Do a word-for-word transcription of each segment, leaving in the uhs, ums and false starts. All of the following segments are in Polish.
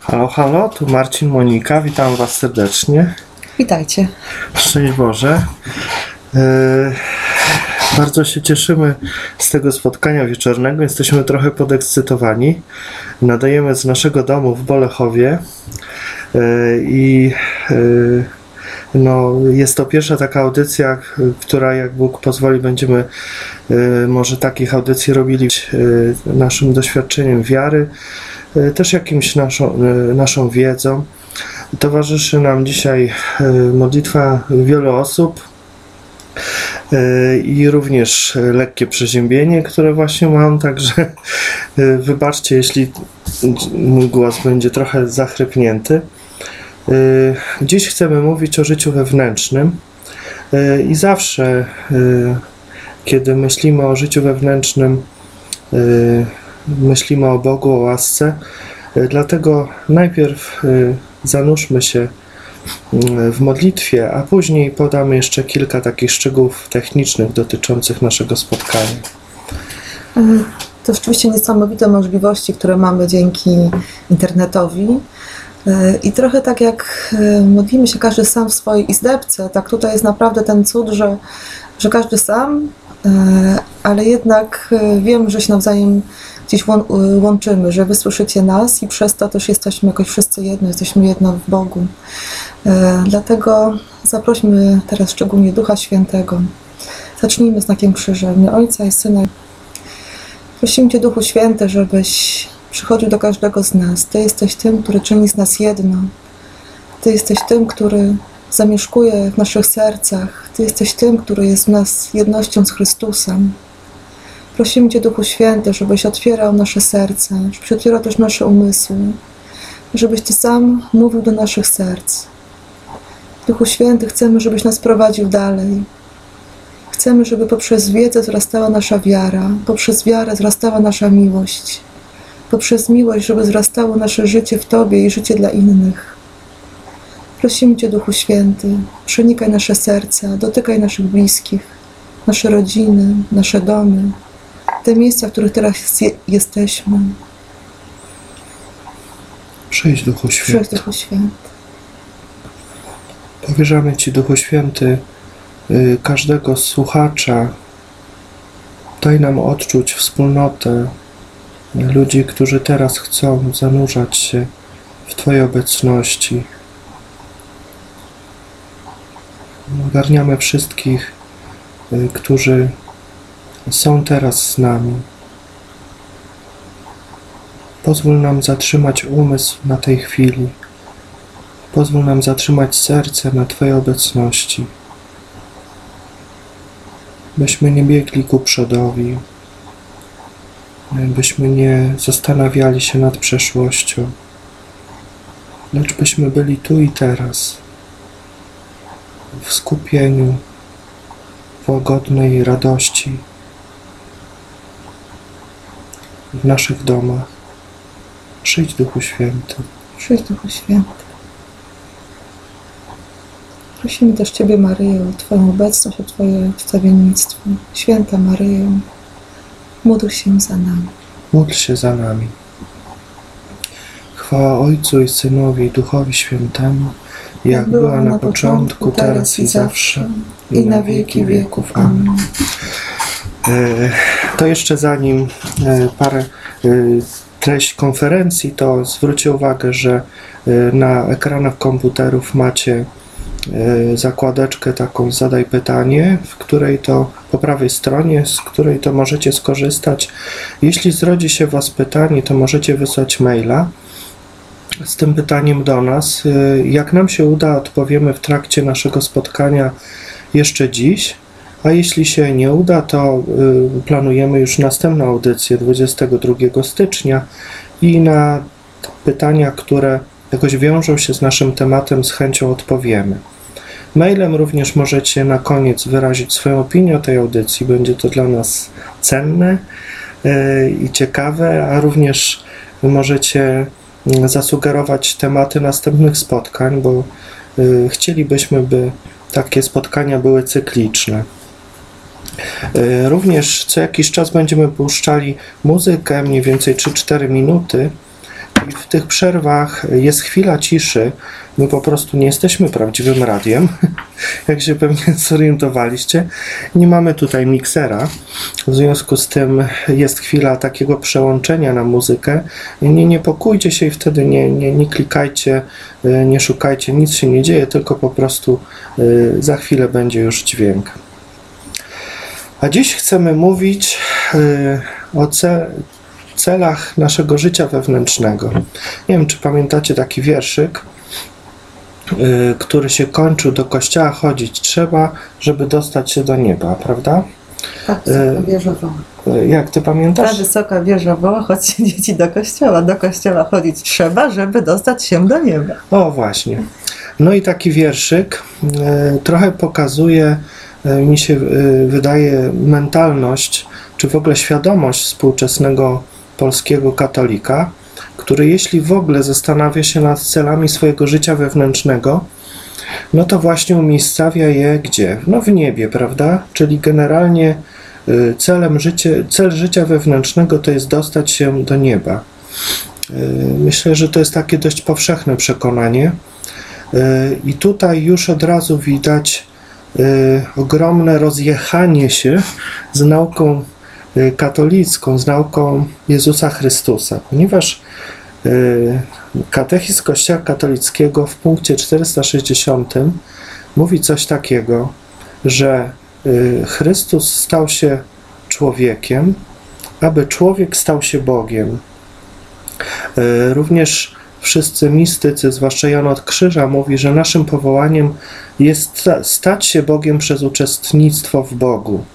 Halo, halo, tu Marcin, Monika, witam Was serdecznie. Witajcie. Szczęść Boże. Yy, bardzo się cieszymy z tego spotkania wieczornego, jesteśmy trochę podekscytowani. Nadajemy z naszego domu w Bolechowie yy, i yy, no, jest to pierwsza taka audycja, która, jak Bóg pozwoli, będziemy yy, może takich audycji robili yy, naszym doświadczeniem wiary, też jakimś naszą, naszą wiedzą. Towarzyszy nam dzisiaj modlitwa wielu osób i również lekkie przeziębienie, które właśnie mam, także wybaczcie, jeśli mój głos będzie trochę zachrypnięty. Dziś chcemy mówić o życiu wewnętrznym i zawsze, kiedy myślimy o życiu wewnętrznym, myślimy o Bogu, o łasce, dlatego najpierw zanurzmy się w modlitwie, a później podamy jeszcze kilka takich szczegółów technicznych dotyczących naszego spotkania. To rzeczywiście niesamowite możliwości, które mamy dzięki internetowi. I trochę tak jak modlimy się każdy sam w swojej izdebce, tak tutaj jest naprawdę ten cud, że, że każdy sam, ale jednak wiem, że się nawzajem gdzieś łączymy, że wy słyszycie nas i przez to też jesteśmy jakoś wszyscy jedno, jesteśmy jedno w Bogu. Dlatego zaprośmy teraz szczególnie Ducha Świętego. Zacznijmy znakiem krzyża, w imię Ojca i Syna. Prosimy Cię, Duchu Święty, żebyś przychodził do każdego z nas. Ty jesteś tym, który czyni z nas jedno. Ty jesteś tym, który zamieszkuje w naszych sercach. Ty jesteś tym, który jest w nas jednością z Chrystusem. Prosimy Cię, Duchu Święty, żebyś otwierał nasze serca, żebyś otwierał też nasze umysły, żebyś Ty sam mówił do naszych serc. Duchu Święty, chcemy, żebyś nas prowadził dalej. Chcemy, żeby poprzez wiedzę wzrastała nasza wiara, poprzez wiarę wzrastała nasza miłość, poprzez miłość, żeby wzrastało nasze życie w Tobie i życie dla innych. Prosimy Cię, Duchu Święty, przenikaj nasze serca, dotykaj naszych bliskich, nasze rodziny, nasze domy, te miejsca, w których teraz jesteśmy. Przyjdź, Duchu Święty. Przyjdź, Duchu Święty. Powierzamy Ci, Duchu Święty, każdego słuchacza. Daj nam odczuć wspólnotę ludzi, którzy teraz chcą zanurzać się w Twojej obecności. Ogarniamy wszystkich, którzy są teraz z nami. Pozwól nam zatrzymać umysł na tej chwili. Pozwól nam zatrzymać serce na Twojej obecności. Byśmy nie biegli ku przodowi. Byśmy nie zastanawiali się nad przeszłością. Lecz byśmy byli tu i teraz. W skupieniu, w łagodnej radości w naszych domach. Przyjdź, Duchu Święty. Przyjdź, Duchu Święty. Prosimy też Ciebie, Maryjo, o Twoją obecność, o Twoje wstawiennictwo. Święta Maryjo, módl się za nami. Módl się za nami. Chwała Ojcu i Synowi i Duchowi Świętemu, jak była na początku, teraz i zawsze, i na wieki wieków. Amen. To jeszcze zanim parę treść konferencji, to zwróćcie uwagę, że na ekranach komputerów macie zakładeczkę taką zadaj pytanie, w której to po prawej stronie, z której to możecie skorzystać. Jeśli zrodzi się Was pytanie, to możecie wysłać maila z tym pytaniem do nas. Jak nam się uda, odpowiemy w trakcie naszego spotkania jeszcze dziś, a jeśli się nie uda, to planujemy już następną audycję dwudziestego drugiego stycznia i na pytania, które jakoś wiążą się z naszym tematem, z chęcią odpowiemy. Mailem również możecie na koniec wyrazić swoją opinię o tej audycji. Będzie to dla nas cenne i ciekawe, a również możecie zasugerować tematy następnych spotkań, bo chcielibyśmy, by takie spotkania były cykliczne. Również co jakiś czas będziemy puszczali muzykę, mniej więcej trzy cztery minuty, I w tych przerwach jest chwila ciszy. My po prostu nie jesteśmy prawdziwym radiem, jak się pewnie zorientowaliście. Nie mamy tutaj miksera, w związku z tym jest chwila takiego przełączenia na muzykę. Nie niepokójcie się i wtedy nie, nie, nie klikajcie, nie szukajcie, nic się nie dzieje, tylko po prostu za chwilę będzie już dźwięk. A dziś chcemy mówić o ce celach naszego życia wewnętrznego. Nie wiem, czy pamiętacie taki wierszyk, yy, który się kończył: do kościoła chodzić trzeba, żeby dostać się do nieba, prawda? Tak, wysoka wieża woła. Yy, jak ty pamiętasz? Ta wysoka wieża woła, chodźcie dzieci do kościoła. Do kościoła chodzić trzeba, żeby dostać się do nieba. O, właśnie. No i taki wierszyk yy, trochę pokazuje, yy, mi się yy, wydaje, mentalność, czy w ogóle świadomość współczesnego polskiego katolika, który jeśli w ogóle zastanawia się nad celami swojego życia wewnętrznego, no to właśnie umiejscawia je gdzie? No w niebie, prawda? Czyli generalnie celem życia, cel życia wewnętrznego to jest dostać się do nieba. Myślę, że to jest takie dość powszechne przekonanie i tutaj już od razu widać ogromne rozjechanie się z nauką katolicką, z nauką Jezusa Chrystusa, ponieważ katechizm Kościoła katolickiego w punkcie czterysta sześćdziesiątym mówi coś takiego, że Chrystus stał się człowiekiem, aby człowiek stał się Bogiem. Również wszyscy mistycy, zwłaszcza Jan od Krzyża, mówi, że naszym powołaniem jest stać się Bogiem przez uczestnictwo w Bogu.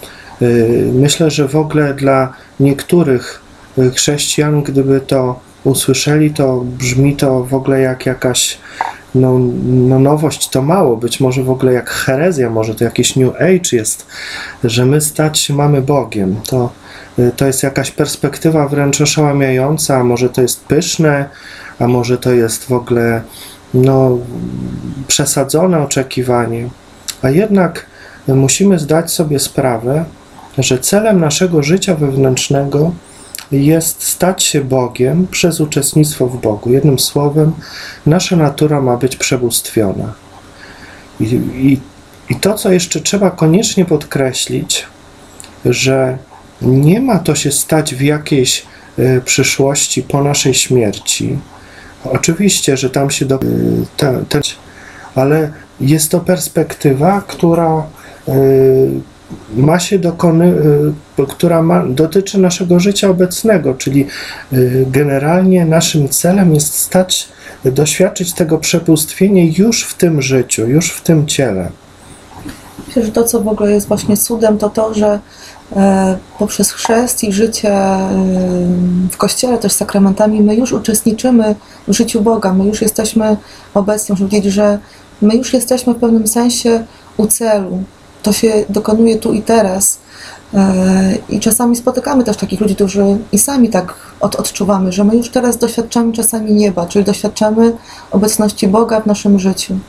Myślę, że w ogóle dla niektórych chrześcijan, gdyby to usłyszeli, to brzmi to w ogóle jak jakaś no, no nowość, to mało, być może w ogóle jak herezja, może to jakiś New Age jest, że my stać się mamy Bogiem. To, to jest jakaś perspektywa wręcz oszałamiająca, a może to jest pyszne, a może to jest w ogóle no, przesadzone oczekiwanie. A jednak musimy zdać sobie sprawę, że celem naszego życia wewnętrznego jest stać się Bogiem przez uczestnictwo w Bogu. Jednym słowem, nasza natura ma być przebóstwiona. I, i, i to, co jeszcze trzeba koniecznie podkreślić, że nie ma to się stać w jakiejś y, przyszłości po naszej śmierci. Oczywiście, że tam się do... Y, te, te, ale jest to perspektywa, która y, ma się dokony, która ma, dotyczy naszego życia obecnego, czyli generalnie naszym celem jest stać, doświadczyć tego przebóstwienia już w tym życiu, już w tym ciele. Myślę, że to, co w ogóle jest właśnie cudem, to to, że e, poprzez chrzest i życie e, w Kościele, też sakramentami, my już uczestniczymy w życiu Boga, my już jesteśmy obecni, można powiedzieć, że my już jesteśmy w pewnym sensie u celu. To się dokonuje tu i teraz. I czasami spotykamy też takich ludzi, którzy i sami tak od, odczuwamy, że my już teraz doświadczamy czasami nieba, czyli doświadczamy obecności Boga w naszym życiu.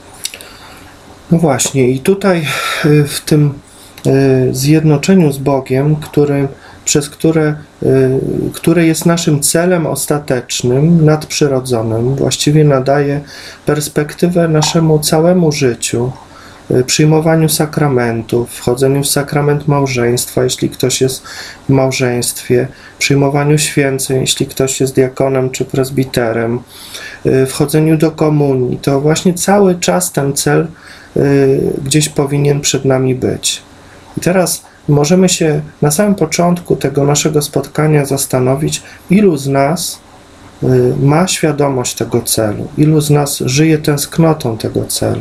No właśnie, i tutaj w tym zjednoczeniu z Bogiem, który, przez które, które jest naszym celem ostatecznym, nadprzyrodzonym, właściwie nadaje perspektywę naszemu całemu życiu, przyjmowaniu sakramentów, wchodzeniu w sakrament małżeństwa, jeśli ktoś jest w małżeństwie, przyjmowaniu święceń, jeśli ktoś jest diakonem czy prezbiterem, wchodzeniu do komunii. To właśnie cały czas ten cel gdzieś powinien przed nami być. I teraz możemy się na samym początku tego naszego spotkania zastanowić, ilu z nas ma świadomość tego celu, ilu z nas żyje tęsknotą tego celu.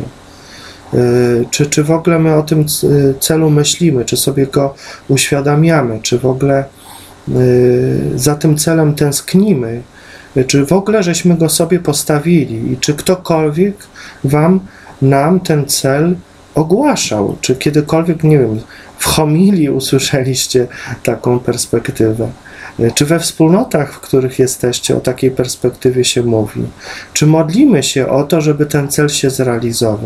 Czy, czy w ogóle my o tym celu myślimy, czy sobie go uświadamiamy, czy w ogóle za tym celem tęsknimy, czy w ogóle żeśmy go sobie postawili i czy ktokolwiek wam, nam ten cel ogłaszał, czy kiedykolwiek, nie wiem, w homilii usłyszeliście taką perspektywę, czy we wspólnotach, w których jesteście, o takiej perspektywie się mówi, czy modlimy się o to, żeby ten cel się zrealizował.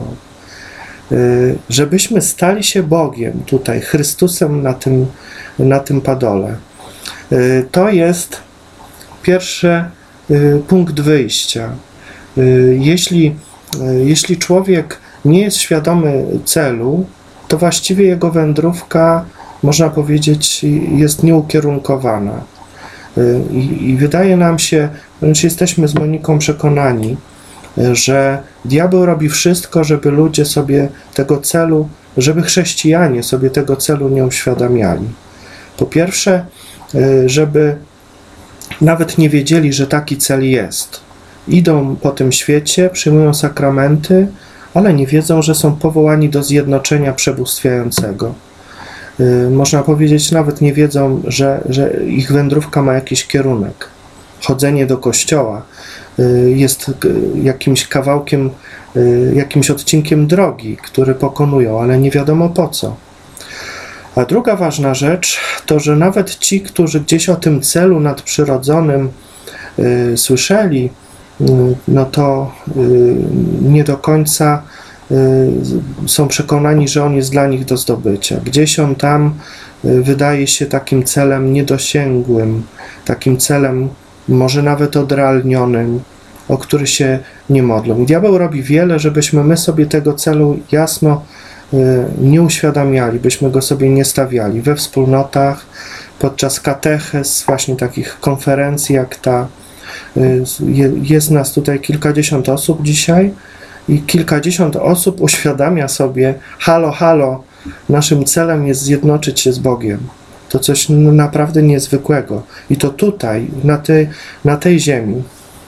Żebyśmy stali się Bogiem tutaj, Chrystusem na tym, na tym padole. To jest pierwsze y, punkt wyjścia. Y, Jeśli, y, jeśli człowiek nie jest świadomy celu, to właściwie jego wędrówka, można powiedzieć, jest nieukierunkowana. Y, I, i wydaje nam się, wręcz jesteśmy z Moniką przekonani, że diabeł robi wszystko, żeby ludzie sobie tego celu, żeby chrześcijanie sobie tego celu nie uświadamiali. Po pierwsze, żeby nawet nie wiedzieli, że taki cel jest. Idą po tym świecie, przyjmują sakramenty, ale nie wiedzą, że są powołani do zjednoczenia przebóstwiającego. Można powiedzieć, nawet nie wiedzą, że, że ich wędrówka ma jakiś kierunek. Chodzenie do kościoła jest jakimś kawałkiem, jakimś odcinkiem drogi, który pokonują, ale nie wiadomo po co. A druga ważna rzecz to, że nawet ci, którzy gdzieś o tym celu nadprzyrodzonym y, słyszeli, y, no to y, nie do końca y, są przekonani, że on jest dla nich do zdobycia. Gdzieś on tam y, wydaje się takim celem niedosięgłym, takim celem może nawet odrealnionym, o który się nie modlą. I diabeł robi wiele, żebyśmy my sobie tego celu jasno nie uświadamiali, byśmy go sobie nie stawiali we wspólnotach, podczas katechez, właśnie takich konferencji jak ta. Jest nas tutaj kilkadziesiąt osób dzisiaj i kilkadziesiąt osób uświadamia sobie, halo, halo, naszym celem jest zjednoczyć się z Bogiem. To coś naprawdę niezwykłego. I to tutaj, na tej, na tej ziemi.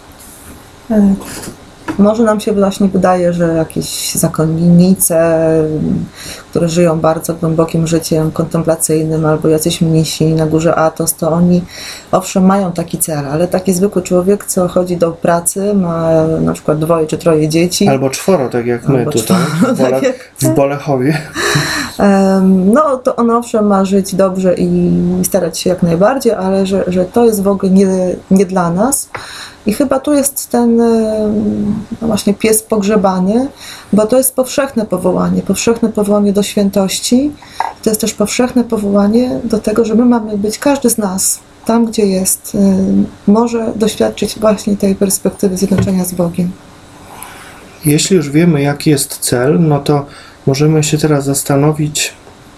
Może nam się właśnie wydaje, że jakieś zakonnice, które żyją bardzo głębokim życiem kontemplacyjnym, albo jacyś mnisi na górze Athos, to oni owszem mają taki cel, ale taki zwykły człowiek, co chodzi do pracy, ma na przykład dwoje czy troje dzieci. Albo czworo, tak jak my Albo tutaj, czworo, w, Bole, tak jak... w Bolechowie. No to on owszem ma żyć dobrze i starać się jak najbardziej, ale że, że to jest w ogóle nie, nie dla nas. I chyba tu jest ten no właśnie pies pogrzebany, bo to jest powszechne powołanie, powszechne powołanie do świętości. To jest też powszechne powołanie do tego, że my mamy być, każdy z nas, tam gdzie jest, może doświadczyć właśnie tej perspektywy zjednoczenia z Bogiem. Jeśli już wiemy, jaki jest cel, no to możemy się teraz zastanowić,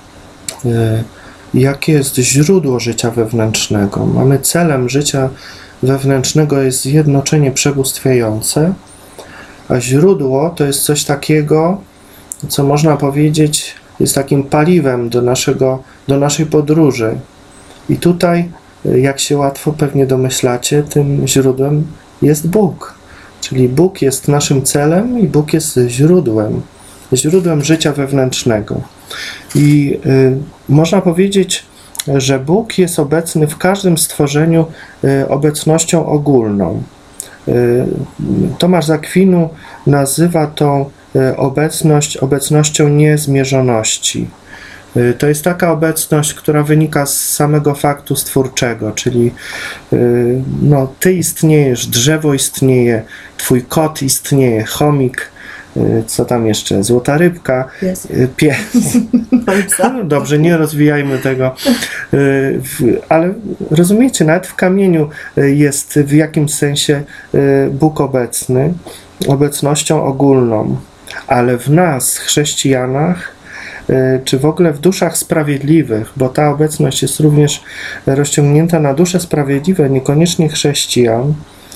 jakie jest źródło życia wewnętrznego. Mamy celem życia wewnętrznego jest zjednoczenie przebóstwiające, a źródło to jest coś takiego, co można powiedzieć jest takim paliwem do, naszego, do naszej podróży. I tutaj, jak się łatwo pewnie domyślacie, tym źródłem jest Bóg. Czyli Bóg jest naszym celem i Bóg jest źródłem, źródłem życia wewnętrznego. I y, można powiedzieć, że Bóg jest obecny w każdym stworzeniu y, obecnością ogólną. Y, Tomasz z Akwinu nazywa tą y, obecność obecnością niezmierzoności. Y, to jest taka obecność, która wynika z samego faktu stwórczego, czyli y, no, ty istniejesz, drzewo istnieje, twój kot istnieje, chomik, y, co tam jeszcze, złota rybka, Pies. y, pies. No dobrze, nie rozwijajmy tego, ale rozumiecie, nawet w kamieniu jest w jakimś sensie Bóg obecny, obecnością ogólną, ale w nas, chrześcijanach, czy w ogóle w duszach sprawiedliwych, bo ta obecność jest również rozciągnięta na dusze sprawiedliwe, niekoniecznie chrześcijan,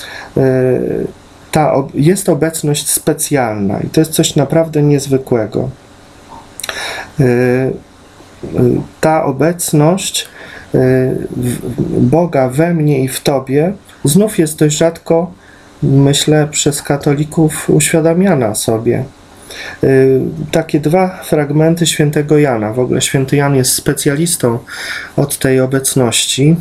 ta jest obecność specjalna i to jest coś naprawdę niezwykłego. Ta obecność Boga we mnie i w Tobie znów jest dość rzadko, myślę, przez katolików uświadamiana sobie. Takie dwa fragmenty świętego Jana. W ogóle święty Jan jest specjalistą od tej obecności.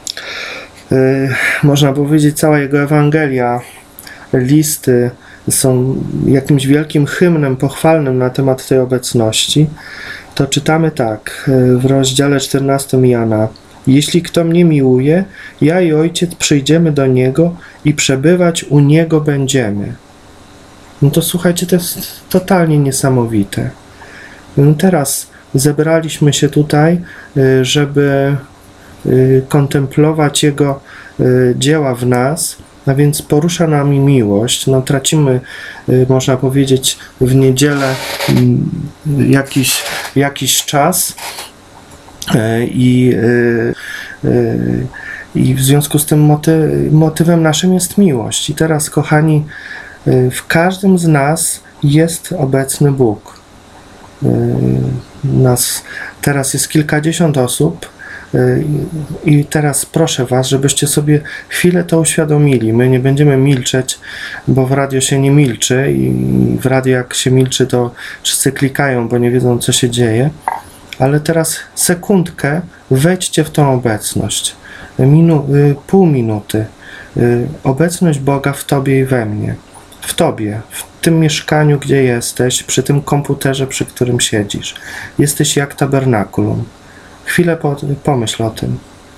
Można powiedzieć, cała jego Ewangelia, listy są jakimś wielkim hymnem pochwalnym na temat tej obecności. To czytamy tak w rozdziale czternastym Jana. Jeśli kto mnie miłuje, ja i Ojciec przyjdziemy do Niego i przebywać u Niego będziemy. No to słuchajcie, to jest totalnie niesamowite. No teraz zebraliśmy się tutaj, żeby kontemplować Jego dzieła w nas a więc porusza nami miłość. No, tracimy, y, można powiedzieć, w niedzielę y, jakiś, jakiś czas y, i y, y, i w związku z tym moty, motywem naszym jest miłość. I teraz, kochani, y, w każdym z nas jest obecny Bóg. Y, nas teraz jest kilkadziesiąt osób y, i teraz proszę Was, żebyście sobie chwilę to uświadomili. My nie będziemy milczeć, bo w radio się nie milczy i w radio jak się milczy, to wszyscy klikają, bo nie wiedzą, co się dzieje. Ale teraz sekundkę wejdźcie w tą obecność. Minu, y, pół minuty. Y, obecność Boga w Tobie i we mnie. W Tobie, w tym mieszkaniu, gdzie jesteś, przy tym komputerze, przy którym siedzisz. Jesteś jak tabernakulum. Chwilę po, pomyśl o tym.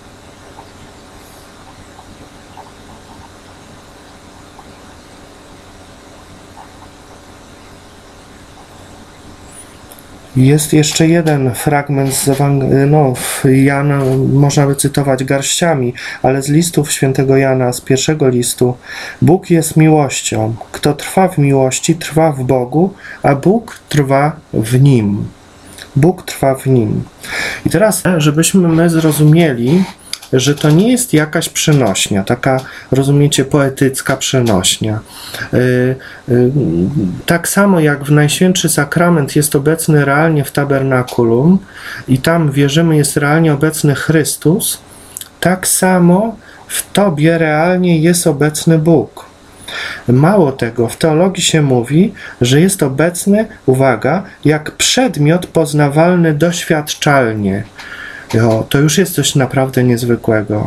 Jest jeszcze jeden fragment z Ewang- no, Jana, można by cytować garściami, ale z listów świętego Jana, z pierwszego listu. Bóg jest miłością. Kto trwa w miłości, trwa w Bogu, a Bóg trwa w Nim. Bóg trwa w Nim. I teraz, żebyśmy my zrozumieli, że to nie jest jakaś przenośnia, taka, rozumiecie, poetycka przenośnia. Yy, yy, tak samo jak w Najświętszy Sakrament jest obecny realnie w tabernakulum i tam wierzymy jest realnie obecny Chrystus, tak samo w Tobie realnie jest obecny Bóg. Mało tego, w teologii się mówi, że jest obecny, uwaga, jak przedmiot poznawalny doświadczalnie. O, to już jest coś naprawdę niezwykłego,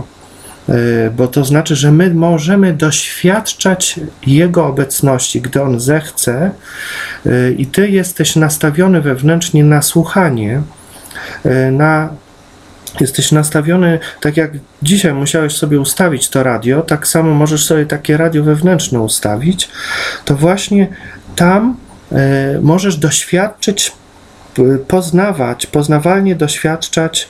bo to znaczy, że my możemy doświadczać Jego obecności, gdy On zechce i Ty jesteś nastawiony wewnętrznie na słuchanie, na, jesteś nastawiony, tak jak dzisiaj musiałeś sobie ustawić to radio, tak samo możesz sobie takie radio wewnętrzne ustawić, to właśnie tam możesz doświadczyć, poznawać, poznawalnie doświadczać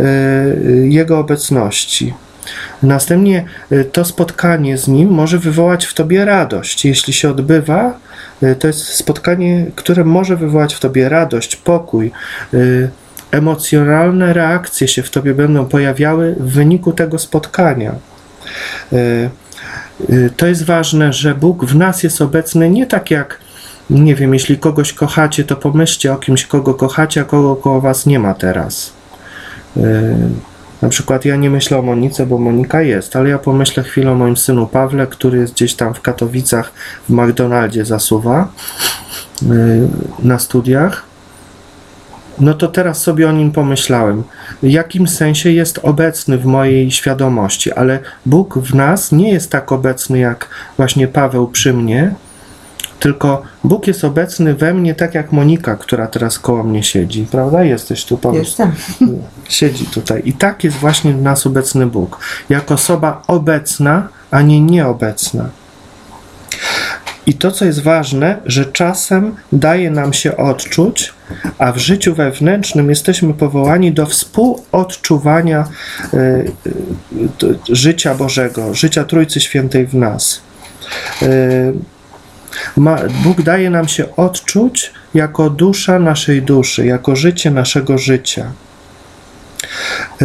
y, Jego obecności. Następnie y, to spotkanie z Nim może wywołać w Tobie radość. Jeśli się odbywa, y, to jest spotkanie, które może wywołać w Tobie radość, pokój. Y, emocjonalne reakcje się w Tobie będą pojawiały w wyniku tego spotkania. Y, y, to jest ważne, że Bóg w nas jest obecny nie tak jak, nie wiem, jeśli kogoś kochacie, to pomyślcie o kimś, kogo kochacie, a kogo koło was nie ma teraz. Yy, na przykład ja nie myślę o Monice, bo Monika jest, ale ja pomyślę chwilę o moim synu Pawle, który jest gdzieś tam w Katowicach w McDonaldzie zasuwa yy, na studiach. No to teraz sobie o nim pomyślałem. W jakim sensie jest obecny w mojej świadomości, ale Bóg w nas nie jest tak obecny jak właśnie Paweł przy mnie, tylko Bóg jest obecny we mnie tak jak Monika, która teraz koło mnie siedzi. Prawda? Jesteś tu, pomyśl. Jestem. Siedzi tutaj. I tak jest właśnie w nas obecny Bóg. Jak osoba obecna, a nie nieobecna. I to, co jest ważne, że czasem daje nam się odczuć, a w życiu wewnętrznym jesteśmy powołani do współodczuwania y, y, y, życia Bożego, życia Trójcy Świętej w nas. Y, Ma, Bóg daje nam się odczuć jako dusza naszej duszy, jako życie naszego życia. Yy,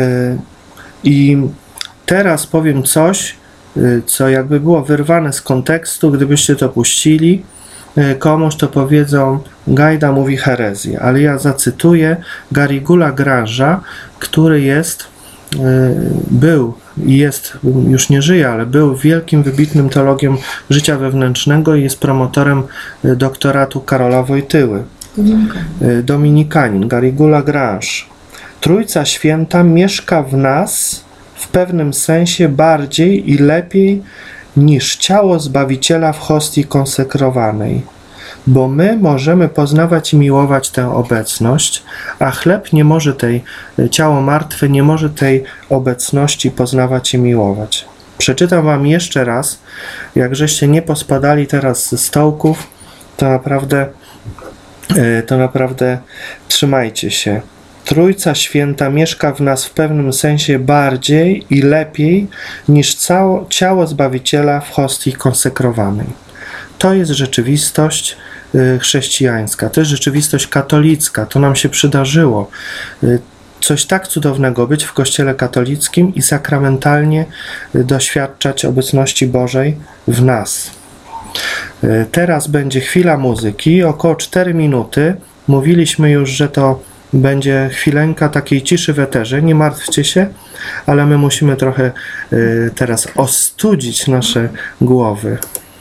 I teraz powiem coś, yy, co jakby było wyrwane z kontekstu, gdybyście to puścili, yy, komuś to powiedzą, Gajda mówi herezję, ale ja zacytuję Garrigula Grange'a, który jest, yy, był i jest, już nie żyje, ale był wielkim, wybitnym teologiem życia wewnętrznego i jest promotorem doktoratu Karola Wojtyły. Dominikanin. Dominikanin, Garrigula Grange. Trójca Święta mieszka w nas w pewnym sensie bardziej i lepiej niż ciało Zbawiciela w hostii konsekrowanej, bo my możemy poznawać i miłować tę obecność, a chleb nie może tej, ciało martwe nie może tej obecności poznawać i miłować. Przeczytam wam jeszcze raz, jak żeście nie pospadali teraz ze stołków, to naprawdę, to naprawdę trzymajcie się. Trójca Święta mieszka w nas w pewnym sensie bardziej i lepiej niż cało, ciało Zbawiciela w hostii konsekrowanej. To jest rzeczywistość y, chrześcijańska, to jest rzeczywistość katolicka, to nam się przydarzyło. Y, coś tak cudownego być w Kościele katolickim i sakramentalnie y, doświadczać obecności Bożej w nas. Y, teraz będzie chwila muzyki, około cztery minuty. Mówiliśmy już, że to będzie chwileńka takiej ciszy w eterze, nie martwcie się, ale my musimy trochę y, teraz ostudzić nasze głowy.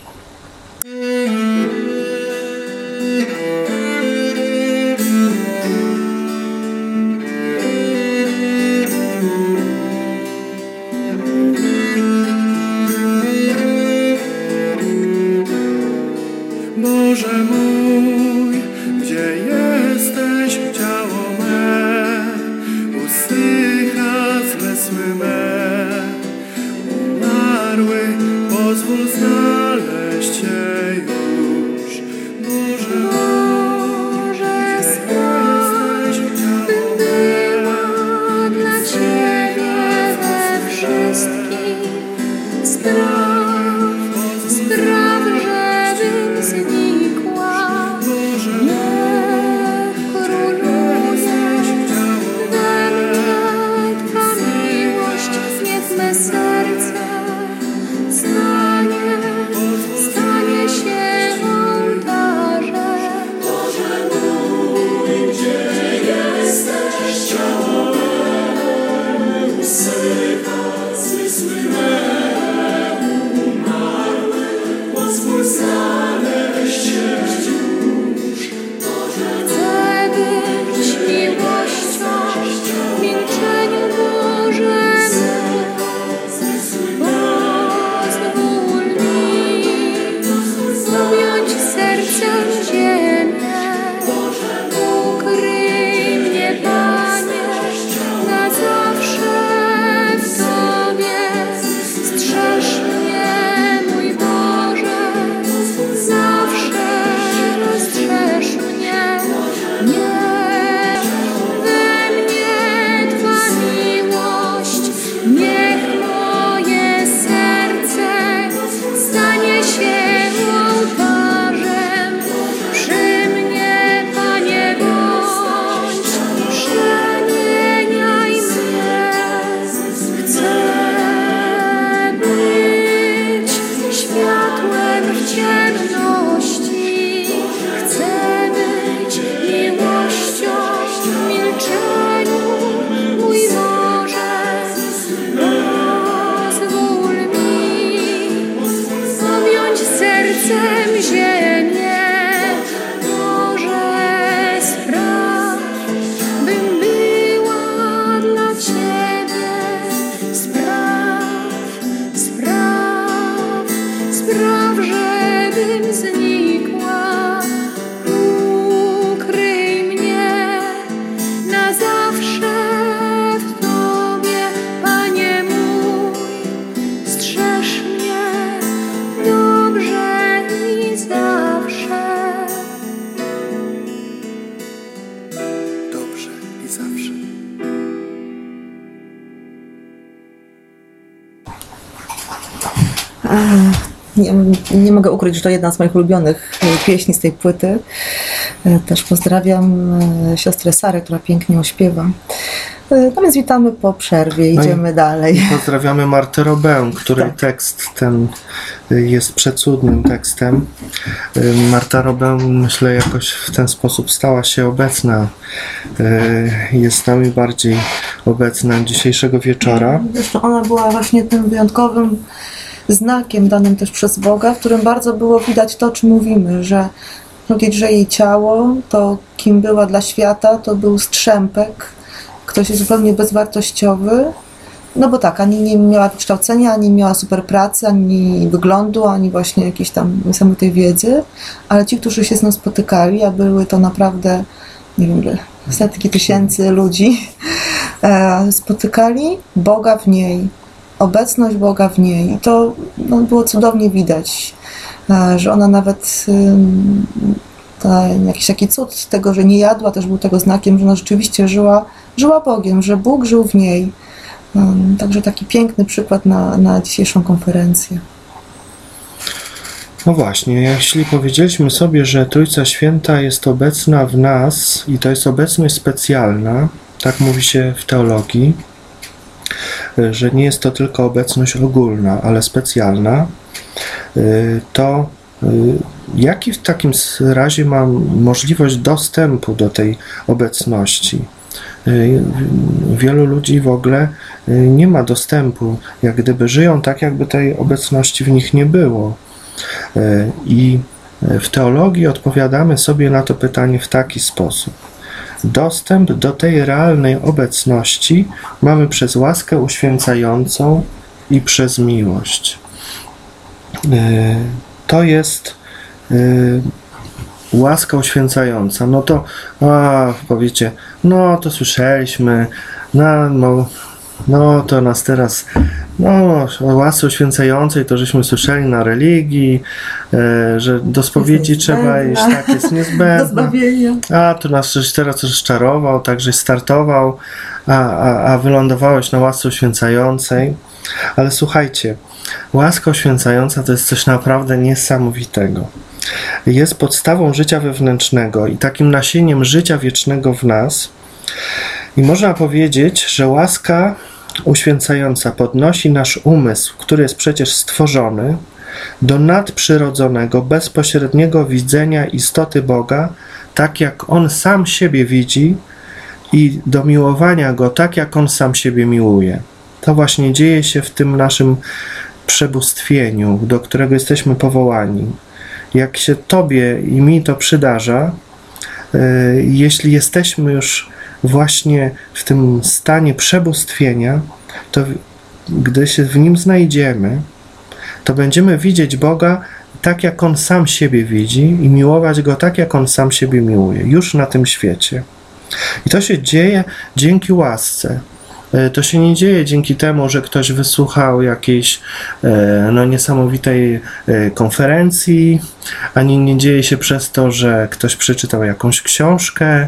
Boże mój, gdzie jesteś, ciało me usycha, zmysły me umarły, pozwól znaleźć się już. Boże mój, gdzie jesteś, ciało me dla Ciebie we wszystkich spraw, spraw, żebym znikła. Niech króluje we mnie Twa miłość, niech me serce stanie, stanie się ołtarzem. Boże mój, gdzie jesteś, ciało me usycha, zmysły me umarły, pozwól znaleźć się już. Chcę być miłością w milczeniu Bożemu. Pozwól mi objąć sercem ziemię. Ukryj mnie, Panie, na zawsze w Tobie. Strzeż mnie, mój Boże, zawsze rozstrzeż mnie. Niech we mnie Twa miłość, niech moje serce stanie się ołtarzem. Przy mnie, Panie, bądź, przemieniaj mnie. Chcę być światłem w ciemności. Chcę być miłością w milczeniu, mój Boże. Pozwól mi objąć sercem ziemię. Boże, spraw, bym była dla Ciebie. Spraw, spraw, spraw, żebym znikła. Ukryj mnie na zawsze w Tobie, Panie mój. Strzeż mnie dobrze i zawsze. dobrze i zawsze. Nie, nie mogę ukryć, że to jedna z moich ulubionych e, pieśni z tej płyty. E, Też pozdrawiam e, siostrę Sarę, która pięknie ją śpiewa. E, No więc witamy po przerwie, No i- idziemy dalej. Pozdrawiamy Martę Robę, której Tak. tekst ten y, jest przecudnym tekstem. Y, Marta Robę, myślę, jakoś w ten sposób stała się obecna. Y, Jest z nami bardziej obecna dzisiejszego wieczora. Zresztą ona była właśnie tym wyjątkowym znakiem danym też przez Boga, w którym bardzo było widać to, o czym mówimy, że powiedzieć, że jej ciało, to kim była dla świata, to był strzępek, ktoś zupełnie bezwartościowy. No bo tak, ani nie miała wykształcenia, ani nie miała super pracy, ani wyglądu, ani właśnie jakiejś tam niesamowitej wiedzy, ale ci, którzy się z nią spotykali, a były to naprawdę, nie wiem ile, setki tysięcy ludzi, e, spotykali Boga w niej, obecność Boga w niej. I to no, było cudownie widać, e, że ona nawet ym, ten jakiś taki cud tego, że nie jadła, też był tego znakiem, że ona rzeczywiście żyła, żyła Bogiem, że Bóg żył w niej. Um, także taki piękny przykład na, na dzisiejszą konferencję. No właśnie, jeśli powiedzieliśmy sobie, że Trójca Święta jest obecna w nas i to jest obecność specjalna, tak mówi się w teologii, że nie jest to tylko obecność ogólna, ale specjalna, to jaki w takim razie mam możliwość dostępu do tej obecności? Wielu ludzi w ogóle nie ma dostępu, jak gdyby żyją tak, jakby tej obecności w nich nie było. I w teologii odpowiadamy sobie na to pytanie w taki sposób. Dostęp do tej realnej obecności mamy przez łaskę uświęcającą i przez miłość. To jest łaska uświęcająca. No to, a, powiecie, no to słyszeliśmy, no, no, no to nas teraz, no o łasce uświęcającej to żeśmy słyszeli na religii, e, że do spowiedzi trzeba iść, tak, jest Do niezbędne. zbawienia. A, tu nas żeś teraz rozczarował, także startował, a, a, a wylądowałeś na łasce uświęcającej. Ale słuchajcie, łaska uświęcająca to jest coś naprawdę niesamowitego. Jest podstawą życia wewnętrznego i takim nasieniem życia wiecznego w nas. I można powiedzieć, że łaska uświęcająca podnosi nasz umysł, który jest przecież stworzony, do nadprzyrodzonego, bezpośredniego widzenia istoty Boga, tak jak On sam siebie widzi, i do miłowania Go tak, jak On sam siebie miłuje. To właśnie dzieje się w tym naszym przebóstwieniu, do którego jesteśmy powołani. Jak się Tobie i mi to przydarza, yy, jeśli jesteśmy już właśnie w tym stanie przebóstwienia, to gdy się w nim znajdziemy, to będziemy widzieć Boga tak, jak On sam siebie widzi i miłować Go tak, jak On sam siebie miłuje, już na tym świecie. I to się dzieje dzięki łasce. To się nie dzieje dzięki temu, że ktoś wysłuchał jakiejś no, niesamowitej konferencji, ani nie dzieje się przez to, że ktoś przeczytał jakąś książkę,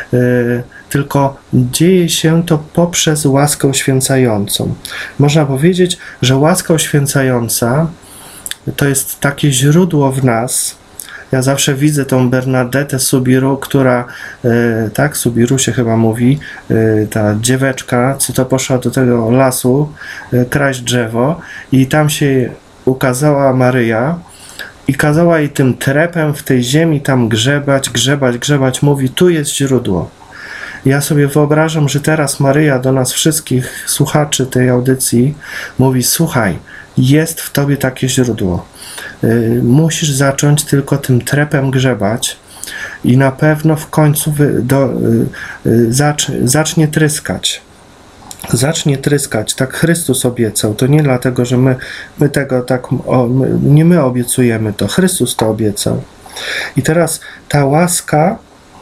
tylko dzieje się to poprzez łaskę uświęcającą. Można powiedzieć, że łaska uświęcająca to jest takie źródło w nas. Ja zawsze widzę tą Bernadette Soubirous, która, e, tak, Soubirous się chyba mówi, e, ta dzieweczka, co to poszła do tego lasu, e, kraść drzewo i tam się ukazała Maryja i kazała jej tym trepem w tej ziemi tam grzebać, grzebać, grzebać, mówi, tu jest źródło. Ja sobie wyobrażam, że teraz Maryja do nas wszystkich słuchaczy tej audycji mówi, słuchaj, jest w tobie takie źródło. Yy, musisz zacząć tylko tym trepem grzebać i na pewno w końcu wy, do, yy, yy, zacz, zacznie tryskać. Zacznie tryskać, tak Chrystus obiecał. To nie dlatego, że my, my tego tak, o, my, nie my obiecujemy to, Chrystus to obiecał. I teraz ta łaska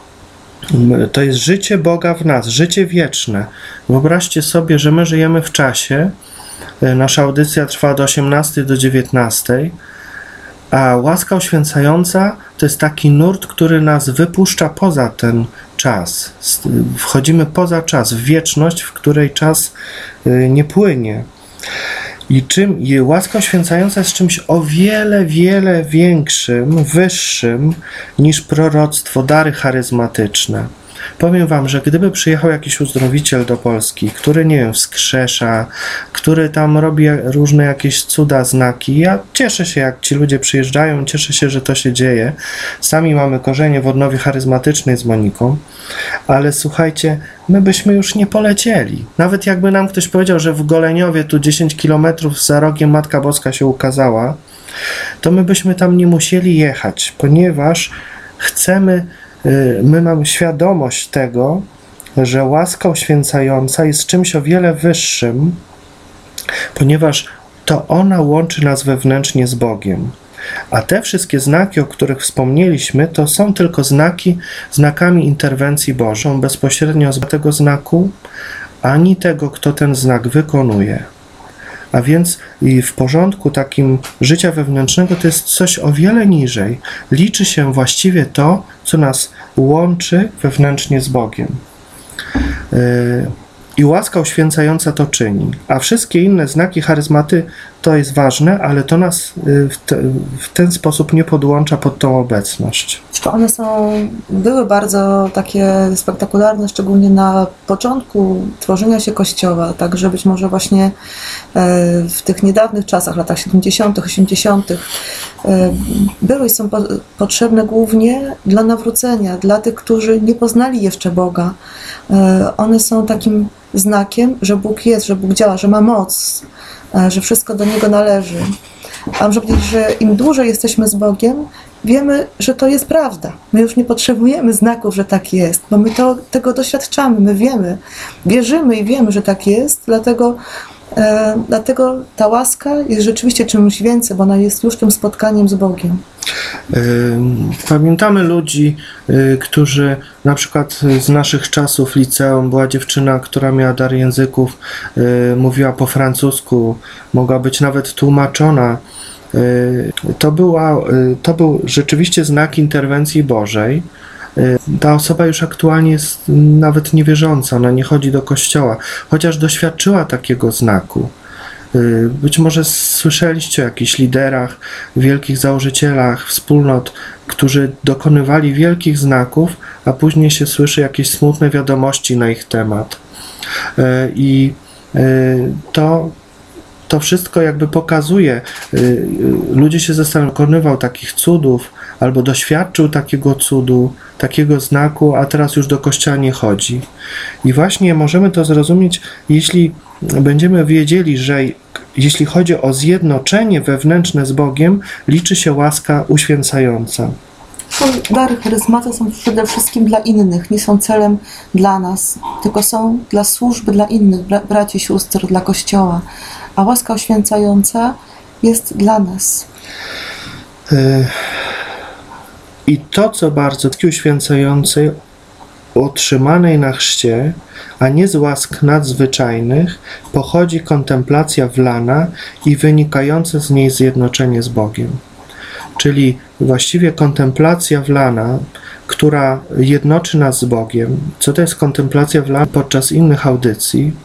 to jest życie Boga w nas, życie wieczne. Wyobraźcie sobie, że my żyjemy w czasie, nasza audycja trwa od osiemnastej do dziewiętnastej, a łaska uświęcająca to jest taki nurt, który nas wypuszcza poza ten czas. Wchodzimy poza czas, w wieczność, w której czas nie płynie. I czym i łaska uświęcająca jest czymś o wiele, wiele większym, wyższym niż proroctwo, dary charyzmatyczne. Powiem wam, że gdyby przyjechał jakiś uzdrowiciel do Polski, który, nie wiem, wskrzesza, który tam robi różne jakieś cuda, znaki, ja cieszę się, jak ci ludzie przyjeżdżają, cieszę się, że to się dzieje. Sami mamy korzenie w odnowie charyzmatycznej z Moniką, ale słuchajcie, my byśmy już nie polecieli. Nawet jakby nam ktoś powiedział, że w Goleniowie, tu dziesięć kilometrów za rogiem Matka Boska się ukazała, to my byśmy tam nie musieli jechać, ponieważ chcemy, my mamy świadomość tego, że łaska uświęcająca jest czymś o wiele wyższym, ponieważ to ona łączy nas wewnętrznie z Bogiem. A te wszystkie znaki, o których wspomnieliśmy, to są tylko znaki, znakami interwencji Bożą, bezpośrednio z tego znaku, ani tego, kto ten znak wykonuje. A więc i w porządku takim życia wewnętrznego to jest coś o wiele niżej. Liczy się właściwie to, co nas łączy wewnętrznie z Bogiem. Yy, I łaska uświęcająca to czyni. A wszystkie inne znaki charyzmaty to jest ważne, ale to nas yy, w, te, w ten sposób nie podłącza pod tą obecność. Zresztą one są, były bardzo takie spektakularne, szczególnie na początku tworzenia się Kościoła, także być może właśnie w tych niedawnych czasach, latach siedemdziesiątych, osiemdziesiątych były i są po, potrzebne głównie dla nawrócenia, dla tych, którzy nie poznali jeszcze Boga. One są takim znakiem, że Bóg jest, że Bóg działa, że ma moc, że wszystko do Niego należy. A muszę powiedzieć, że im dłużej jesteśmy z Bogiem, wiemy, że to jest prawda. My już nie potrzebujemy znaków, że tak jest, bo my to, tego doświadczamy, my wiemy, wierzymy i wiemy, że tak jest, dlatego, e, dlatego ta łaska jest rzeczywiście czymś więcej, bo ona jest już tym spotkaniem z Bogiem. Pamiętamy ludzi, którzy na przykład z naszych czasów liceum była dziewczyna, która miała dar języków, mówiła po francusku, mogła być nawet tłumaczona. To, była, to był rzeczywiście znak interwencji Bożej. Ta osoba już aktualnie jest nawet niewierząca, ona nie chodzi do kościoła, chociaż doświadczyła takiego znaku. Być może słyszeliście o jakichś liderach, wielkich założycielach wspólnot, którzy dokonywali wielkich znaków, a później się słyszy jakieś smutne wiadomości na ich temat. I to, to wszystko jakby pokazuje, ludzie się zastanawiają, dokonywał takich cudów, albo doświadczył takiego cudu, takiego znaku, a teraz już do kościoła nie chodzi. I właśnie możemy to zrozumieć, jeśli będziemy wiedzieli, że jeśli chodzi o zjednoczenie wewnętrzne z Bogiem, liczy się łaska uświęcająca. Dary charyzmaty są przede wszystkim dla innych, nie są celem dla nas, tylko są dla służby dla innych, bra- braci, sióstr, dla Kościoła. A łaska uświęcająca jest dla nas. I to, co bardzo łaski uświęcającej otrzymanej na chrzcie, a nie z łask nadzwyczajnych, pochodzi kontemplacja wlana i wynikające z niej zjednoczenie z Bogiem. Czyli właściwie kontemplacja wlana, która jednoczy nas z Bogiem. Co to jest kontemplacja wlana? Podczas innych audycji,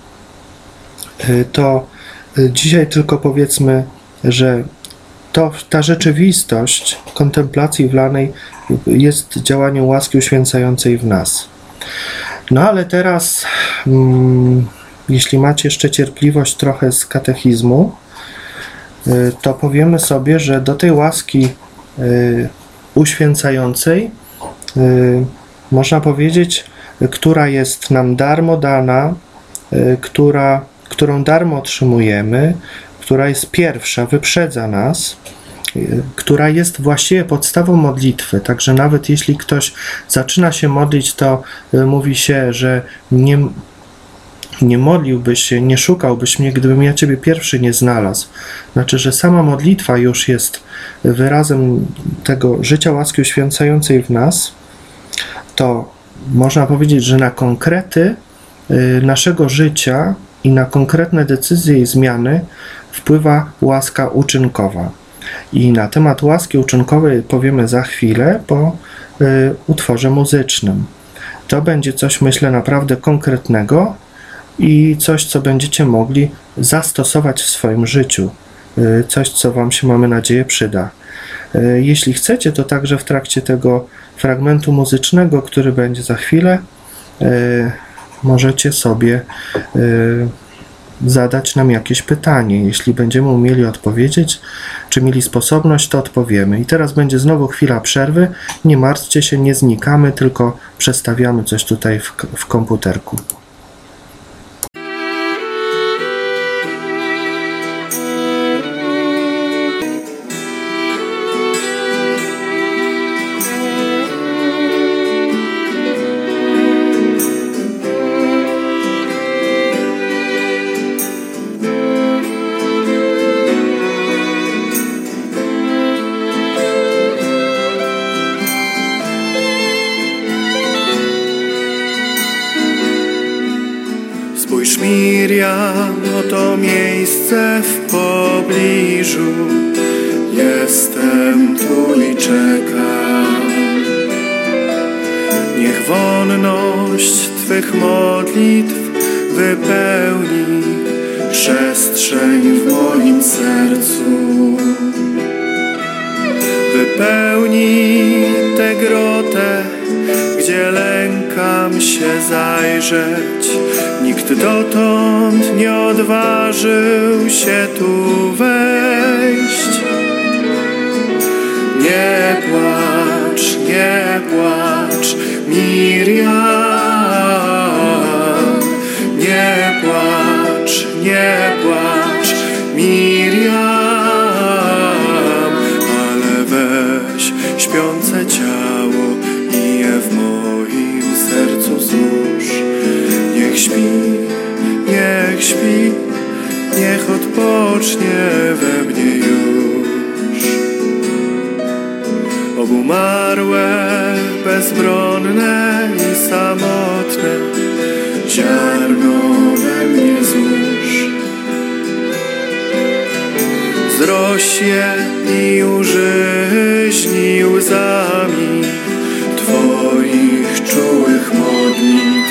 to dzisiaj tylko powiedzmy, że to, ta rzeczywistość kontemplacji wlanej jest działaniem łaski uświęcającej w nas. No ale teraz, mm, jeśli macie jeszcze cierpliwość trochę z katechizmu, y, to powiemy sobie, że do tej łaski y, uświęcającej, y, można powiedzieć, y, która jest nam darmo dana, y, która, którą darmo otrzymujemy, która jest pierwsza, wyprzedza nas, która jest właściwie podstawą modlitwy. Także nawet jeśli ktoś zaczyna się modlić, to mówi się, że nie, nie modliłbyś się, nie szukałbyś mnie, gdybym ja Ciebie pierwszy nie znalazł. Znaczy, że sama modlitwa już jest wyrazem tego życia łaski uświęcającej w nas. To można powiedzieć, że na konkrety naszego życia i na konkretne decyzje i zmiany wpływa łaska uczynkowa. I na temat łaski uczynkowej powiemy za chwilę po y, utworze muzycznym. To będzie coś, myślę, naprawdę konkretnego i coś, co będziecie mogli zastosować w swoim życiu. Y, coś, co Wam się, mamy nadzieję, przyda. Y, jeśli chcecie, to także w trakcie tego fragmentu muzycznego, który będzie za chwilę, y, możecie sobie y, zadać nam jakieś pytanie. Jeśli będziemy umieli odpowiedzieć, czy mieli sposobność, to odpowiemy. I teraz będzie znowu chwila przerwy. Nie martwcie się, nie znikamy, tylko przestawiamy coś tutaj w, w komputerku. Spójrz, Miriam, to miejsce w pobliżu. Jestem tu i czekam. Niech wonność Twych modlitw wypełni przestrzeń w moim sercu. Wypełni tę grotę, gdzie lękam się zajrzeć. Nikt dotąd nie odważył się tu wejść. Nie płacz, nie płacz, Miriam. Nie płacz, nie płacz, Miriam. Ale weź śpiące ciało i je w moim sercu złóż. Niech śpi, niech śpi, niech odpocznie we mnie już. Obumarłe, bezbronne i samotne, ziarno we mnie złóż. Zroś je i użyźnij łzami Twoich czułych modlitw.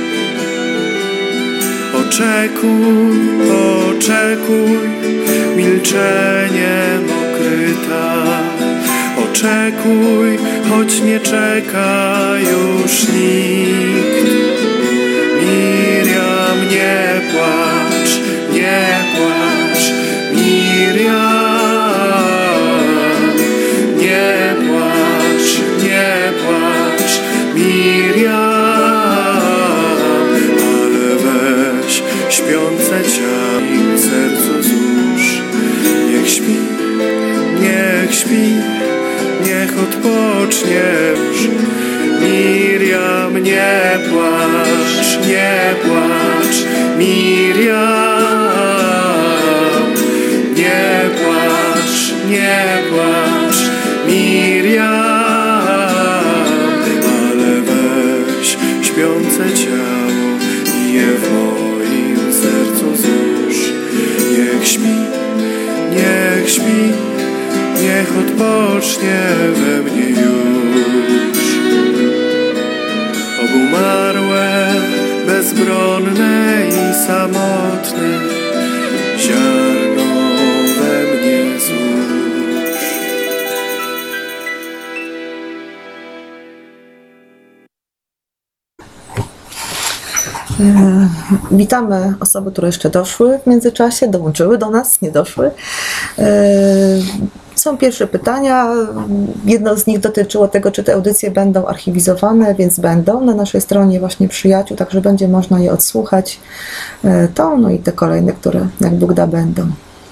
Oczekuj, oczekuj, milczeniem okryta. Oczekuj, choć nie czeka już nikt. Miriam, nie płacz, nie płacz, Miriam. Nie płacz, nie płacz, Miriam. Ale weź śpiące ciało i w sercu złóż. Niech śpi, niech śpi, niech odpocznie już. Miriam, nie płacz, nie płacz, Miriam. Nie płacz, nie płacz, Miriam. Ale weź śpiące ciało i je w moim sercu złóż. Niech śpi, niech śpi, niech odpocznie we mnie już. Obumarłe, bezbronne i samotne, ziarno we mnie złóż. E, Witamy osoby, które jeszcze doszły w międzyczasie, dołączyły do nas, nie doszły. E, Są pierwsze pytania. Jedno z nich dotyczyło tego, czy te audycje będą archiwizowane, więc będą na naszej stronie właśnie przyjaciół, także będzie można je odsłuchać. E, To, no i te kolejne, które jak Bóg da będą.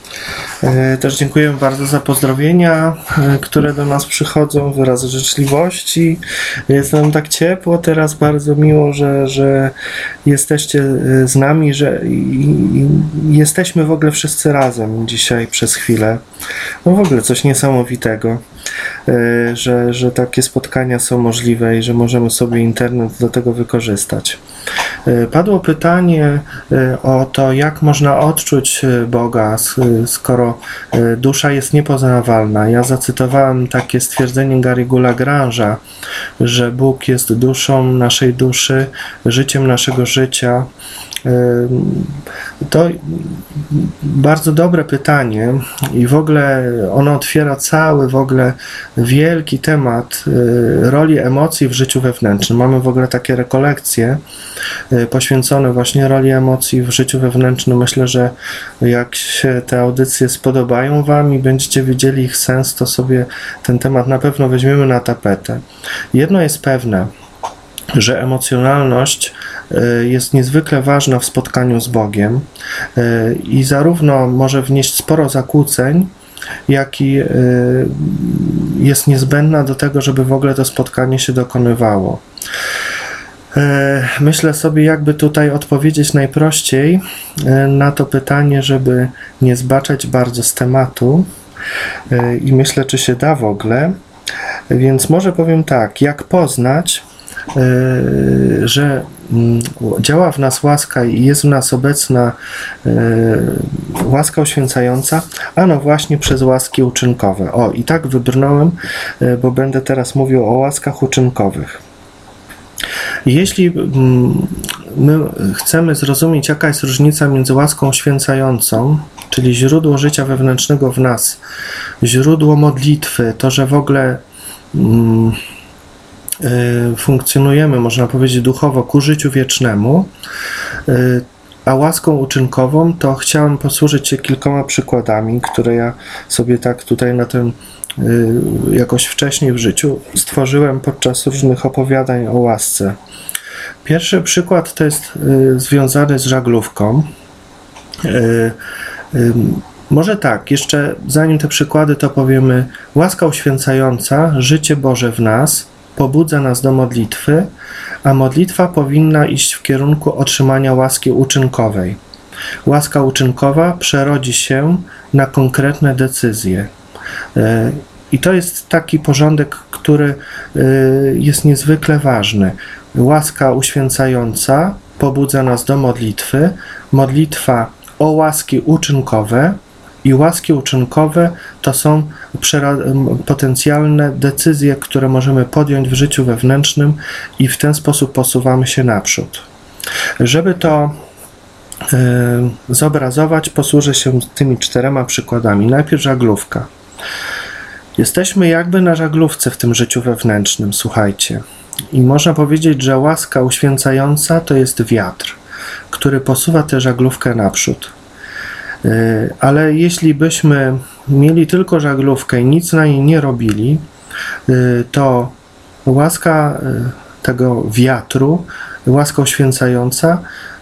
E, Też dziękuję bardzo za pozdrowienia, e, które do nas przychodzą, wyrazy życzliwości. Jest nam tak ciepło teraz, bardzo miło, że, że jesteście e, z nami, że i, i jesteśmy w ogóle wszyscy razem dzisiaj przez chwilę. No w ogóle coś niesamowitego, e, że, że takie spotkania są możliwe i że możemy sobie internet do tego wykorzystać. E, Padło pytanie e, o to, jak można odczuć Boga, s- skoro e, dusza jest niepoznawalna. Ja zacytowałem takie stwierdzenie Garrigou Lagrange'a, że Bóg jest duszą naszej duszy, życiem naszego życia. E, To bardzo dobre pytanie i w ogóle ono otwiera cały w ogóle wielki temat e, roli emocji w życiu wewnętrznym. Mamy w ogóle takie rekolekcje e, poświęcone właśnie roli emocji w życiu wewnętrznym. Myślę, że jak się te audycje spodobają Wam i będziecie widzieli ich sens, to sobie ten temat na pewno weźmiemy na tapetę. Jedno jest pewne, że emocjonalność y, jest niezwykle ważna w spotkaniu z Bogiem y, i zarówno może wnieść sporo zakłóceń, jak i y, jest niezbędna do tego, żeby w ogóle to spotkanie się dokonywało. Y, Myślę sobie, jakby tutaj odpowiedzieć najprościej y, na to pytanie, żeby nie zbaczać bardzo z tematu y, i myślę, czy się da w ogóle. Więc może powiem tak, jak poznać że działa w nas łaska i jest w nas obecna łaska uświęcająca, a no właśnie przez łaski uczynkowe. O, i tak wybrnąłem, bo będę teraz mówił o łaskach uczynkowych. Jeśli my chcemy zrozumieć, jaka jest różnica między łaską uświęcającą, czyli źródło życia wewnętrznego w nas, źródło modlitwy, to, że w ogóle mm, y, funkcjonujemy, można powiedzieć, duchowo ku życiu wiecznemu, y, a łaską uczynkową, to chciałem posłużyć się kilkoma przykładami, które ja sobie tak tutaj na tym y, jakoś wcześniej w życiu stworzyłem podczas różnych opowiadań o łasce. Pierwszy przykład to jest y, związany z żaglówką. Y, y, może tak, jeszcze zanim te przykłady, to powiemy: łaska uświęcająca, życie Boże w nas, pobudza nas do modlitwy, a modlitwa powinna iść w kierunku otrzymania łaski uczynkowej. Łaska uczynkowa przerodzi się na konkretne decyzje. Y, I to jest taki porządek, który y, jest niezwykle ważny. Łaska uświęcająca pobudza nas do modlitwy, modlitwa o łaski uczynkowe i łaski uczynkowe to są potencjalne decyzje, które możemy podjąć w życiu wewnętrznym i w ten sposób posuwamy się naprzód. Żeby to y, zobrazować, posłużę się tymi czterema przykładami. Najpierw żaglówka. Jesteśmy jakby na żaglówce w tym życiu wewnętrznym, słuchajcie. I można powiedzieć, że łaska uświęcająca to jest wiatr, który posuwa tę żaglówkę naprzód. Ale jeśli byśmy mieli tylko żaglówkę i nic na niej nie robili, to łaska tego wiatru, łaska uświęcająca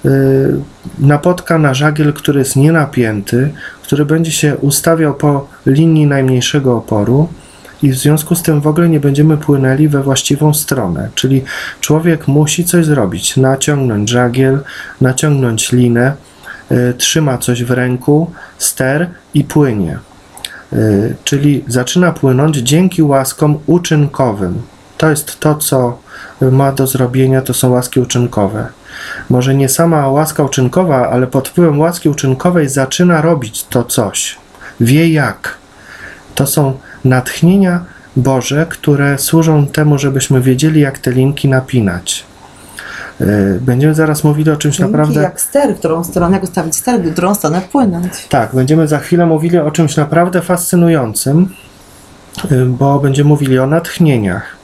napotka na żagiel, który jest nienapięty, który będzie się ustawiał po linii najmniejszego oporu, i w związku z tym w ogóle nie będziemy płynęli we właściwą stronę. Czyli człowiek musi coś zrobić, naciągnąć żagiel, naciągnąć linę, y, trzyma coś w ręku, ster i płynie. Y, czyli zaczyna płynąć dzięki łaskom uczynkowym. To jest to, co ma do zrobienia, to są łaski uczynkowe. Może nie sama łaska uczynkowa, ale pod wpływem łaski uczynkowej zaczyna robić to coś. Wie jak. To są natchnienia Boże, które służą temu, żebyśmy wiedzieli, jak te linki napinać. Będziemy zaraz mówili o czymś Linki naprawdę... jak ster, w którą stronę, jak ustawić ster, w którą stronę płynąć. Tak, będziemy za chwilę mówili o czymś naprawdę fascynującym, bo będziemy mówili o natchnieniach.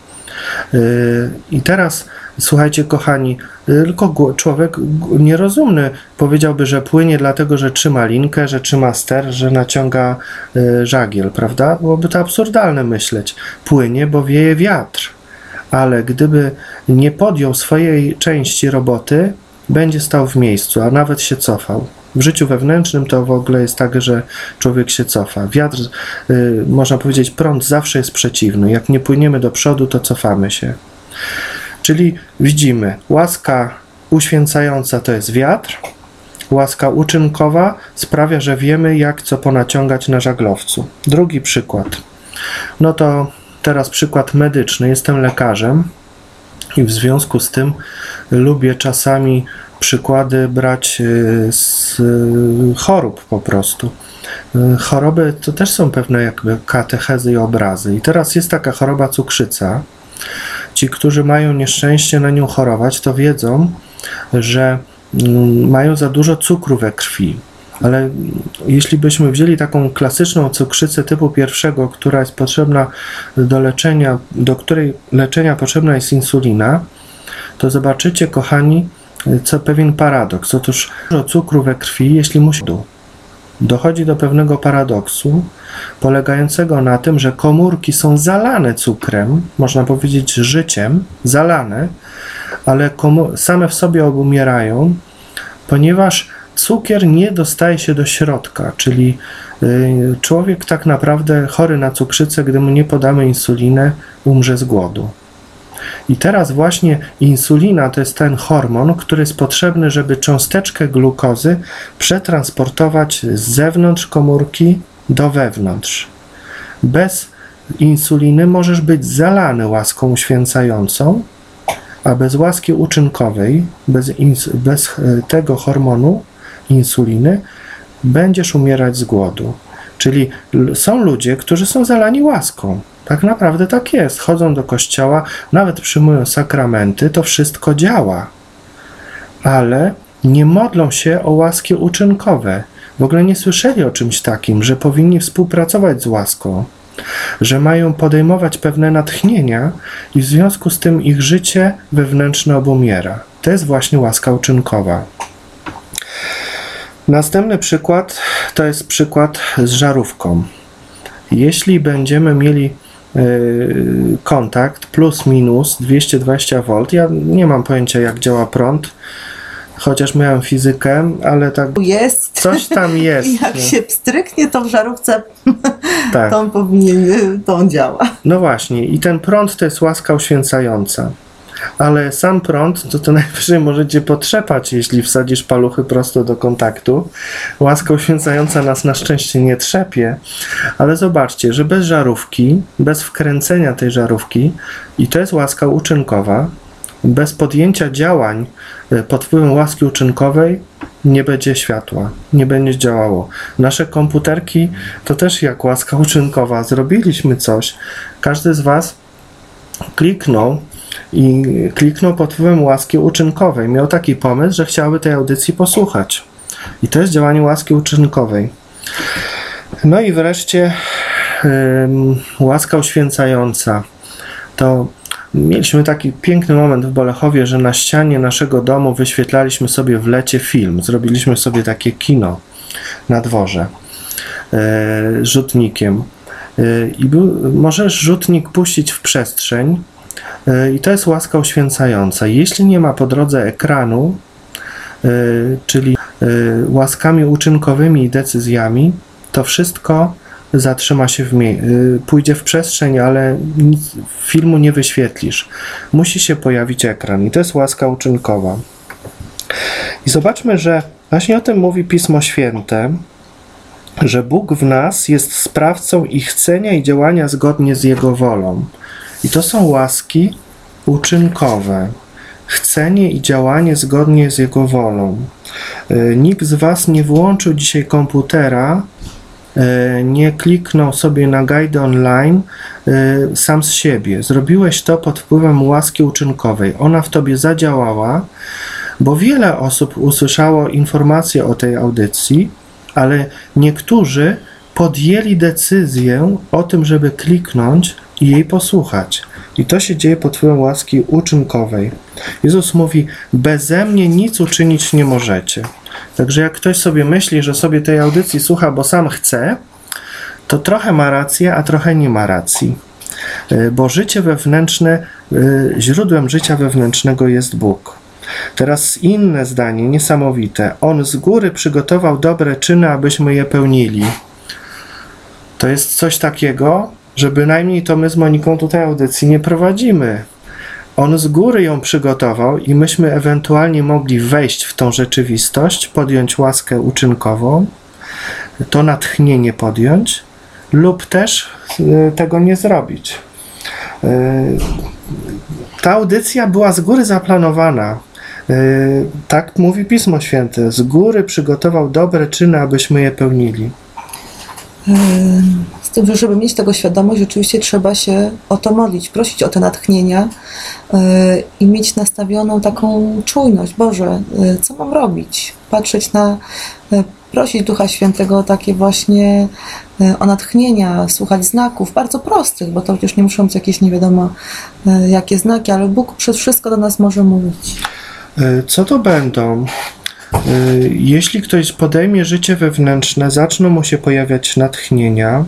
I teraz, słuchajcie, kochani, tylko człowiek nierozumny powiedziałby, że płynie dlatego, że trzyma linkę, że trzyma ster, że naciąga żagiel, prawda? Byłoby to absurdalne myśleć. Płynie, bo wieje wiatr, ale gdyby nie podjął swojej części roboty, będzie stał w miejscu, a nawet się cofał. W życiu wewnętrznym to w ogóle jest tak, że człowiek się cofa. Wiatr, yy, można powiedzieć, prąd zawsze jest przeciwny. Jak nie płyniemy do przodu, to cofamy się. Czyli widzimy, łaska uświęcająca to jest wiatr, łaska uczynkowa sprawia, że wiemy, jak co ponaciągać na żaglowcu. Drugi przykład. No to teraz przykład medyczny. Jestem lekarzem i w związku z tym lubię czasami przykłady brać z chorób po prostu. Choroby to też są pewne jakby katechezy i obrazy. I teraz jest taka choroba cukrzyca. Ci, którzy mają nieszczęście na nią chorować, to wiedzą, że mają za dużo cukru we krwi. Ale jeśli byśmy wzięli taką klasyczną cukrzycę typu pierwszego, która jest potrzebna do leczenia, do której leczenia potrzebna jest insulina, to zobaczycie, kochani, co pewien paradoks. Otóż dużo cukru we krwi, jeśli musi dochodzi do pewnego paradoksu, polegającego na tym, że komórki są zalane cukrem, można powiedzieć życiem, zalane, ale same w sobie obumierają, ponieważ cukier nie dostaje się do środka, czyli y, człowiek tak naprawdę chory na cukrzycę, gdy mu nie podamy insulinę, umrze z głodu. I teraz właśnie insulina to jest ten hormon, który jest potrzebny, żeby cząsteczkę glukozy przetransportować z zewnątrz komórki do wewnątrz. Bez insuliny możesz być zalany łaską uświęcającą, a bez łaski uczynkowej, bez, ins- bez e, tego hormonu, insuliny, będziesz umierać z głodu. Czyli l- są ludzie, którzy są zalani łaską. Tak naprawdę tak jest. Chodzą do kościoła, nawet przyjmują sakramenty, to wszystko działa. Ale nie modlą się o łaski uczynkowe. W ogóle nie słyszeli o czymś takim, że powinni współpracować z łaską, że mają podejmować pewne natchnienia i w związku z tym ich życie wewnętrzne obumiera. To jest właśnie łaska uczynkowa. Następny przykład to jest przykład z żarówką. Jeśli będziemy mieli yy, kontakt plus minus dwieście dwadzieścia wolt, ja nie mam pojęcia jak działa prąd, chociaż miałem fizykę, ale tak Jest. coś tam jest. I jak nie? się pstryknie, to w żarówce Tak. to on powinien, to on działa. No właśnie, i ten prąd to jest łaska uświęcająca. Ale sam prąd, to to najwyżej możecie potrzepać, jeśli wsadzisz paluchy prosto do kontaktu. Łaska uświęcająca nas na szczęście nie trzepie, ale zobaczcie, że bez żarówki, bez wkręcenia tej żarówki, i to jest łaska uczynkowa, bez podjęcia działań y, pod wpływem łaski uczynkowej nie będzie światła, nie będzie działało. Nasze komputerki to też jak łaska uczynkowa. Zrobiliśmy coś. Każdy z Was kliknął i kliknął pod wpływem łaski uczynkowej. Miał taki pomysł, że chciałby tej audycji posłuchać. I to jest działanie łaski uczynkowej. No i wreszcie ym, łaska uświęcająca. To mieliśmy taki piękny moment w Bolechowie, że na ścianie naszego domu wyświetlaliśmy sobie w lecie film. Zrobiliśmy sobie takie kino na dworze yy, rzutnikiem. Yy, I był, możesz rzutnik puścić w przestrzeń yy, i to jest łaska uświęcająca. Jeśli nie ma po drodze ekranu, yy, czyli yy, łaskami uczynkowymi i decyzjami, to wszystko zatrzyma się w mie- pójdzie w przestrzeń, ale nic, filmu nie wyświetlisz. Musi się pojawić ekran i to jest łaska uczynkowa. I zobaczmy, że właśnie o tym mówi Pismo Święte, że Bóg w nas jest sprawcą ich chcenia i działania zgodnie z Jego wolą. I to są łaski uczynkowe. Chcenie i działanie zgodnie z Jego wolą. Nikt z Was nie włączył dzisiaj komputera, nie kliknął sobie na guide online sam z siebie. Zrobiłeś to pod wpływem łaski uczynkowej. Ona w tobie zadziałała, bo wiele osób usłyszało informacje o tej audycji, ale niektórzy podjęli decyzję o tym, żeby kliknąć i jej posłuchać. I to się dzieje pod wpływem łaski uczynkowej. Jezus mówi, beze mnie nic uczynić nie możecie. Także jak ktoś sobie myśli, że sobie tej audycji słucha, bo sam chce, to trochę ma rację, a trochę nie ma racji. Bo życie wewnętrzne, źródłem życia wewnętrznego jest Bóg. Teraz inne zdanie, niesamowite. On z góry przygotował dobre czyny, abyśmy je pełnili. To jest coś takiego, że bynajmniej to my z Moniką tutaj audycji nie prowadzimy. On z góry ją przygotował i myśmy ewentualnie mogli wejść w tą rzeczywistość, podjąć łaskę uczynkową, to natchnienie podjąć, lub też y, tego nie zrobić. Y, ta audycja była z góry zaplanowana. Y, tak mówi Pismo Święte. Z góry przygotował dobre czyny, abyśmy je pełnili. Z tym, że żeby mieć tego świadomość, oczywiście trzeba się o to modlić, prosić o te natchnienia yy, i mieć nastawioną taką czujność. Boże, yy, co mam robić? Patrzeć na, yy, prosić Ducha Świętego o takie właśnie yy, o natchnienia, słuchać znaków, bardzo prostych, bo to przecież nie muszą być jakieś nie wiadomo yy, jakie znaki, ale Bóg przez wszystko do nas może mówić. Y, co to będą? Jeśli ktoś podejmie życie wewnętrzne, zaczną mu się pojawiać natchnienia.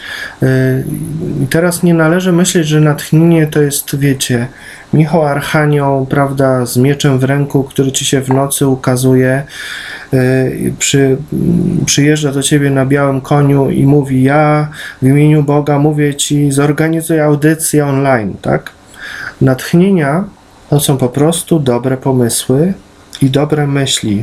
I teraz nie należy myśleć, że natchnienie to jest, wiecie, Michał Archanioł, prawda, z mieczem w ręku, który ci się w nocy ukazuje, przy, przyjeżdża do ciebie na białym koniu i mówi, ja w imieniu Boga mówię ci, zorganizuj audycję online, tak? Natchnienia to są po prostu dobre pomysły i dobre myśli.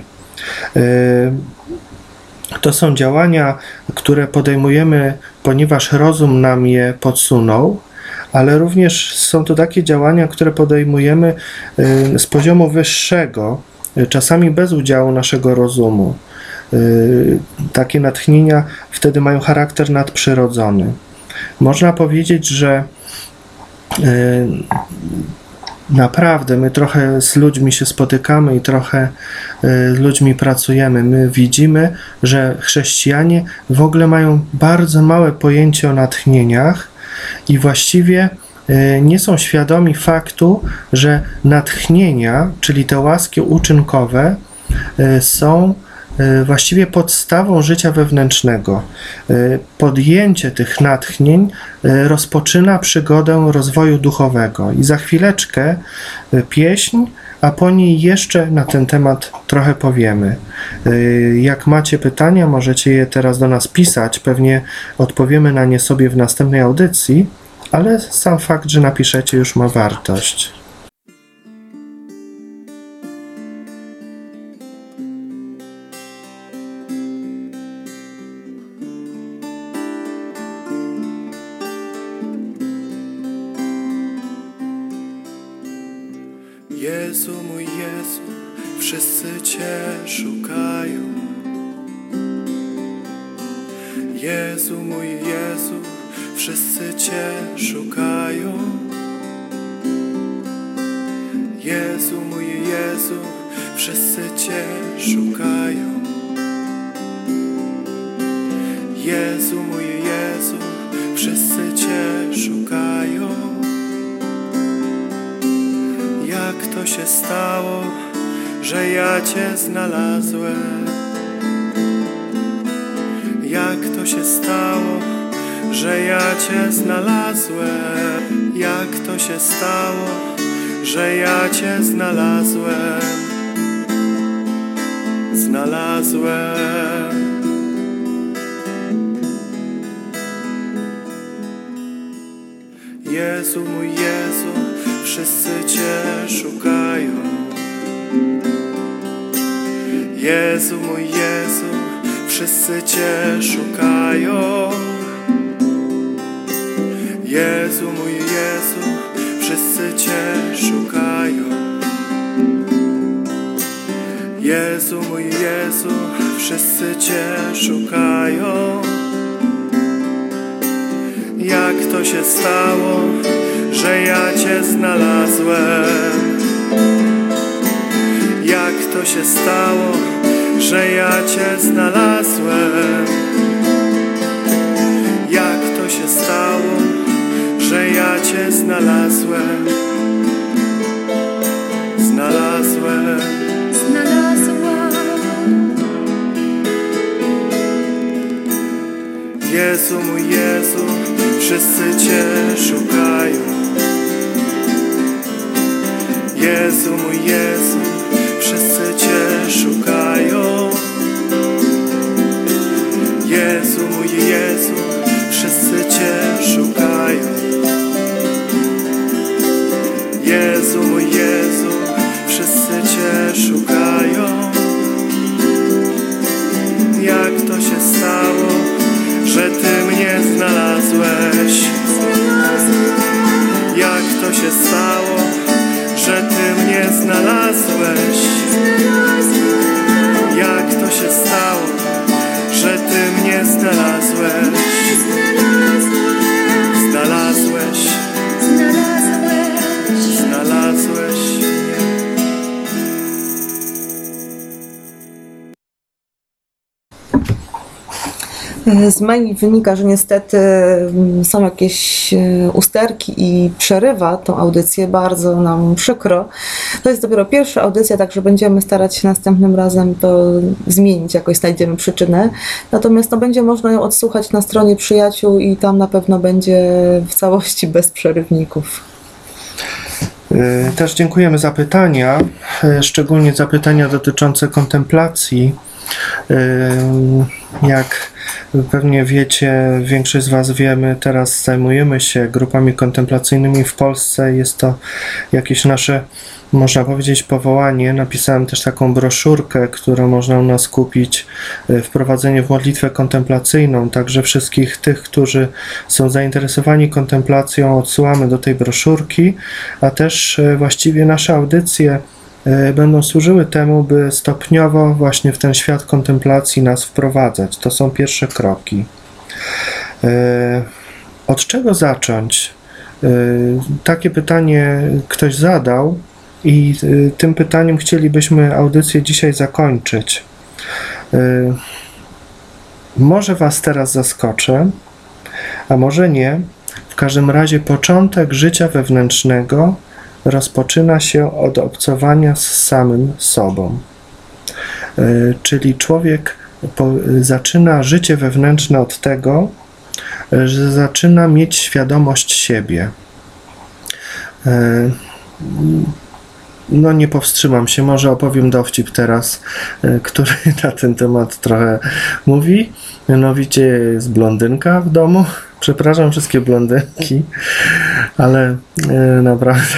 To są działania, które podejmujemy, ponieważ rozum nam je podsunął, ale również są to takie działania, które podejmujemy y, z poziomu wyższego, y, czasami bez udziału naszego rozumu. Y, takie natchnienia wtedy mają charakter nadprzyrodzony. Można powiedzieć, że y, naprawdę my trochę z ludźmi się spotykamy i trochę z ludźmi pracujemy. My widzimy, że chrześcijanie w ogóle mają bardzo małe pojęcie o natchnieniach i właściwie nie są świadomi faktu, że natchnienia, czyli te łaski uczynkowe, są właściwie podstawą życia wewnętrznego. Podjęcie tych natchnień rozpoczyna przygodę rozwoju duchowego i za chwileczkę pieśń, a po niej jeszcze na ten temat trochę powiemy. Jak macie pytania, możecie je teraz do nas pisać, pewnie odpowiemy na nie sobie w następnej audycji, ale sam fakt, że napiszecie, już ma wartość. Jezu, mój Jezu, wszyscy Cię szukają. Jezu, mój Jezu, wszyscy Cię szukają. Jezu, mój Jezu, wszyscy Cię szukają. Jezu, mój Jezu, wszyscy Cię szukają. Jak to się stało, że ja Cię znalazłem? Jak to się stało, że ja Cię znalazłem? Jak to się stało, że ja Cię znalazłem? Znalazłem. Jezu, mój Jezu, wszyscy Cię szukają. Jezu, mój Jezu, wszyscy Cię szukają. Jezu, mój Jezu, wszyscy Cię szukają. Jezu, mój Jezu, wszyscy Cię szukają. Jak to się stało, że ja Cię znalazłem? Jak to się stało, że ja Cię znalazłem? Jak to się stało, że ja Cię znalazłem? Znalazłem. Znalazłam. Jezu, mój Jezu, wszyscy Cię szukają. Jezu, mój Jezu, wszyscy Cię szukają. Jezu, mój Jezu, wszyscy Cię szukają. Jezu, mój Jezu, wszyscy Cię szukają. Jak to się stało, że Ty mnie znalazłeś? Jak to się stało, że Ty mnie znalazłeś? Jak to się stało, że Ty mnie znalazłeś? Znalazłeś, znalazłeś mnie. Z maili wynika, że niestety są jakieś usterki i przerywa tą audycję. Bardzo nam przykro. To jest dopiero pierwsza audycja, także będziemy starać się następnym razem to zmienić, jakoś znajdziemy przyczynę. Natomiast no, będzie można ją odsłuchać na stronie przyjaciół i tam na pewno będzie w całości bez przerywników. Też dziękujemy za pytania, szczególnie za pytania dotyczące kontemplacji. Jak pewnie wiecie, większość z Was wiemy, teraz zajmujemy się grupami kontemplacyjnymi w Polsce. Jest to jakieś nasze, można powiedzieć, powołanie. Napisałem też taką broszurkę, którą można u nas kupić, wprowadzenie w modlitwę kontemplacyjną. Także wszystkich tych, którzy są zainteresowani kontemplacją, odsyłamy do tej broszurki, a też właściwie nasze audycje będą służyły temu, by stopniowo właśnie w ten świat kontemplacji nas wprowadzać. To są pierwsze kroki. Od czego zacząć? Takie pytanie ktoś zadał i tym pytaniem chcielibyśmy audycję dzisiaj zakończyć. Może Was teraz zaskoczę, a może nie. W każdym razie początek życia wewnętrznego rozpoczyna się od obcowania z samym sobą. Czyli człowiek po, zaczyna życie wewnętrzne od tego, że zaczyna mieć świadomość siebie. No nie powstrzymam się, może opowiem dowcip teraz, który na ten temat trochę mówi. Mianowicie jest blondynka w domu. Przepraszam wszystkie blondynki, ale naprawdę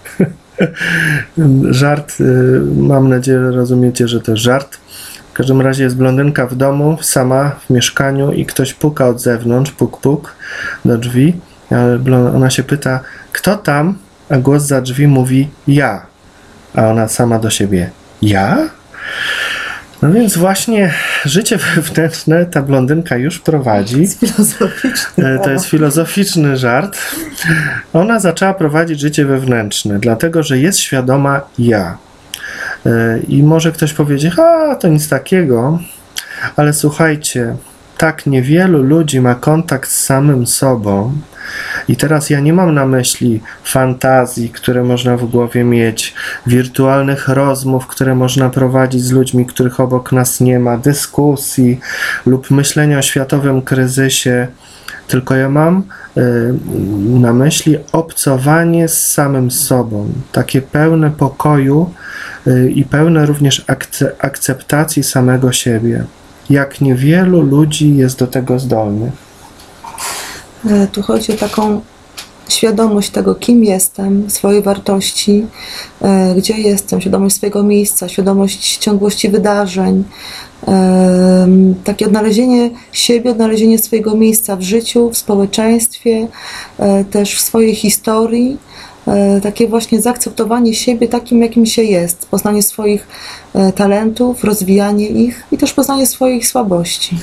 żart, mam nadzieję, że rozumiecie, że to jest żart. W każdym razie jest blondynka w domu, sama w mieszkaniu i ktoś puka od zewnątrz, puk puk do drzwi. Ona się pyta, kto tam? A głos za drzwi mówi, ja. A ona sama do siebie, ja? No więc właśnie życie wewnętrzne ta blondynka już prowadzi. To jest filozoficzny. To jest filozoficzny żart. Ona zaczęła prowadzić życie wewnętrzne, dlatego że jest świadoma ja. I może ktoś powiedzieć, a to nic takiego, ale słuchajcie, tak niewielu ludzi ma kontakt z samym sobą. I teraz ja nie mam na myśli fantazji, które można w głowie mieć, wirtualnych rozmów, które można prowadzić z ludźmi, których obok nas nie ma, dyskusji lub myślenia o światowym kryzysie, tylko ja mam y, na myśli obcowanie z samym sobą, takie pełne pokoju y, i pełne również akce, akceptacji samego siebie. Jak niewielu ludzi jest do tego zdolnych. Tu chodzi o taką świadomość tego, kim jestem, swojej wartości, gdzie jestem, świadomość swojego miejsca, świadomość ciągłości wydarzeń, takie odnalezienie siebie, odnalezienie swojego miejsca w życiu, w społeczeństwie, też w swojej historii, takie właśnie zaakceptowanie siebie takim, jakim się jest, poznanie swoich talentów, rozwijanie ich i też poznanie swoich słabości.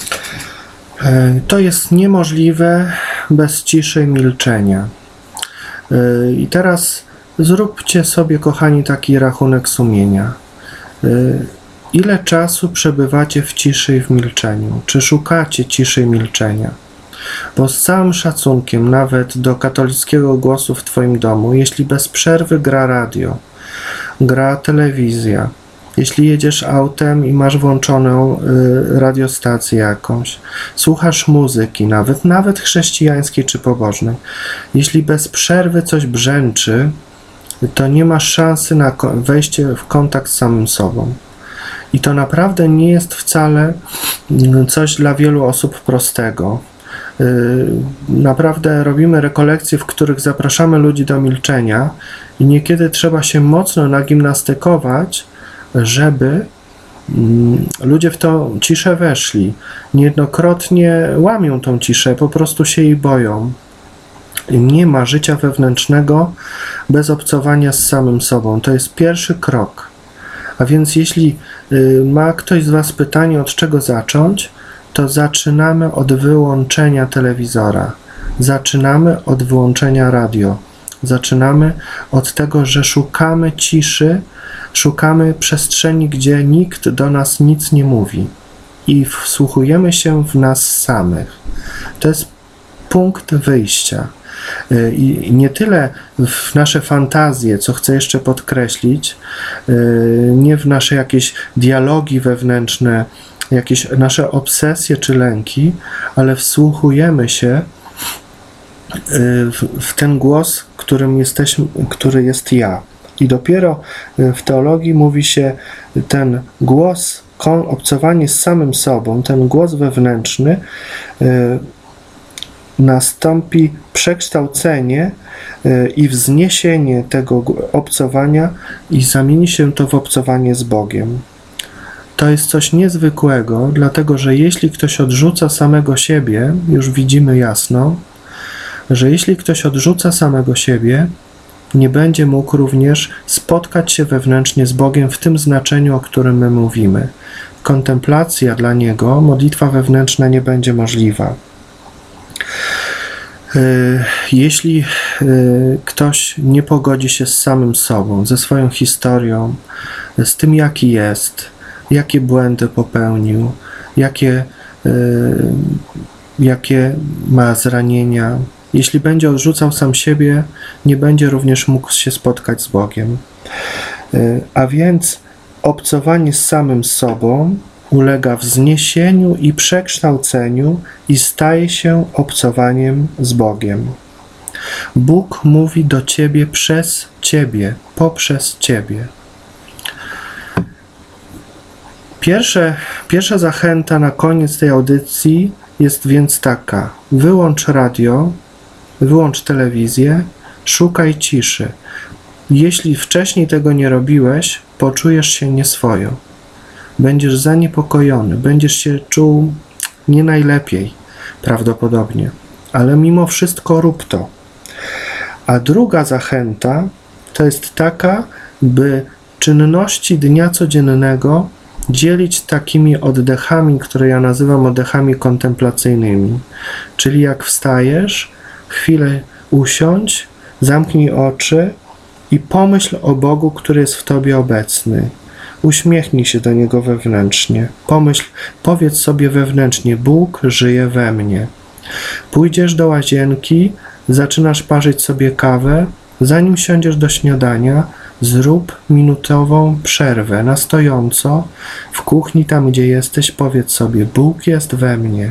To jest niemożliwe bez ciszy i milczenia. I teraz zróbcie sobie, kochani, taki rachunek sumienia. Ile czasu przebywacie w ciszy i w milczeniu? Czy szukacie ciszy i milczenia? Bo z całym szacunkiem nawet do katolickiego głosu w Twoim domu, jeśli bez przerwy gra radio, gra telewizja, jeśli jedziesz autem i masz włączoną y, radiostację jakąś, słuchasz muzyki, nawet, nawet chrześcijańskiej czy pobożnej, jeśli bez przerwy coś brzęczy, to nie masz szansy na wejście w kontakt z samym sobą. I to naprawdę nie jest wcale coś dla wielu osób prostego. Y, naprawdę robimy rekolekcje, w których zapraszamy ludzi do milczenia i niekiedy trzeba się mocno nagimnastykować, żeby mm, ludzie w tą ciszę weszli. Niejednokrotnie łamią tą ciszę, po prostu się jej boją. I nie ma życia wewnętrznego bez obcowania z samym sobą. To jest pierwszy krok. A więc jeśli y, ma ktoś z Was pytanie, od czego zacząć, to zaczynamy od wyłączenia telewizora. Zaczynamy od wyłączenia radio. Zaczynamy od tego, że szukamy ciszy, szukamy przestrzeni, gdzie nikt do nas nic nie mówi i wsłuchujemy się w nas samych. To jest punkt wyjścia. I nie tyle w nasze fantazje, co chcę jeszcze podkreślić, nie w nasze jakieś dialogi wewnętrzne, jakieś nasze obsesje czy lęki, ale wsłuchujemy się w, w ten głos, którym jesteśmy, który jest ja. I dopiero w teologii mówi się ten głos kon- obcowanie z samym sobą, ten głos wewnętrzny, y, nastąpi przekształcenie y, i wzniesienie tego g- obcowania i zamieni się to w obcowanie z Bogiem. To jest coś niezwykłego, dlatego że jeśli ktoś odrzuca samego siebie, już widzimy jasno, że jeśli ktoś odrzuca samego siebie, nie będzie mógł również spotkać się wewnętrznie z Bogiem w tym znaczeniu, o którym my mówimy. Kontemplacja dla niego, modlitwa wewnętrzna nie będzie możliwa. Y, Jeśli y, ktoś nie pogodzi się z samym sobą, ze swoją historią, z tym, jaki jest, jakie błędy popełnił, jakie, y, jakie ma zranienia, jeśli będzie odrzucał sam siebie, nie będzie również mógł się spotkać z Bogiem. Y, A więc obcowanie z samym sobą ulega wzniesieniu i przekształceniu i staje się obcowaniem z Bogiem. Bóg mówi do ciebie przez ciebie, poprzez ciebie. Pierwsze, pierwsza zachęta na koniec tej audycji jest więc taka: wyłącz radio, wyłącz telewizję, szukaj ciszy. Jeśli wcześniej tego nie robiłeś, poczujesz się nieswojo. Będziesz zaniepokojony, będziesz się czuł nie najlepiej, prawdopodobnie, ale mimo wszystko rób to. A druga zachęta to jest taka, by czynności dnia codziennego dzielić takimi oddechami, które ja nazywam oddechami kontemplacyjnymi. Czyli jak wstajesz, chwilę usiądź, zamknij oczy i pomyśl o Bogu, który jest w tobie obecny. Uśmiechnij się do Niego wewnętrznie. Pomyśl, powiedz sobie wewnętrznie: Bóg żyje we mnie. Pójdziesz do łazienki, zaczynasz parzyć sobie kawę. Zanim siądziesz do śniadania, zrób minutową przerwę na stojąco. W kuchni, tam gdzie jesteś, powiedz sobie: Bóg jest we mnie.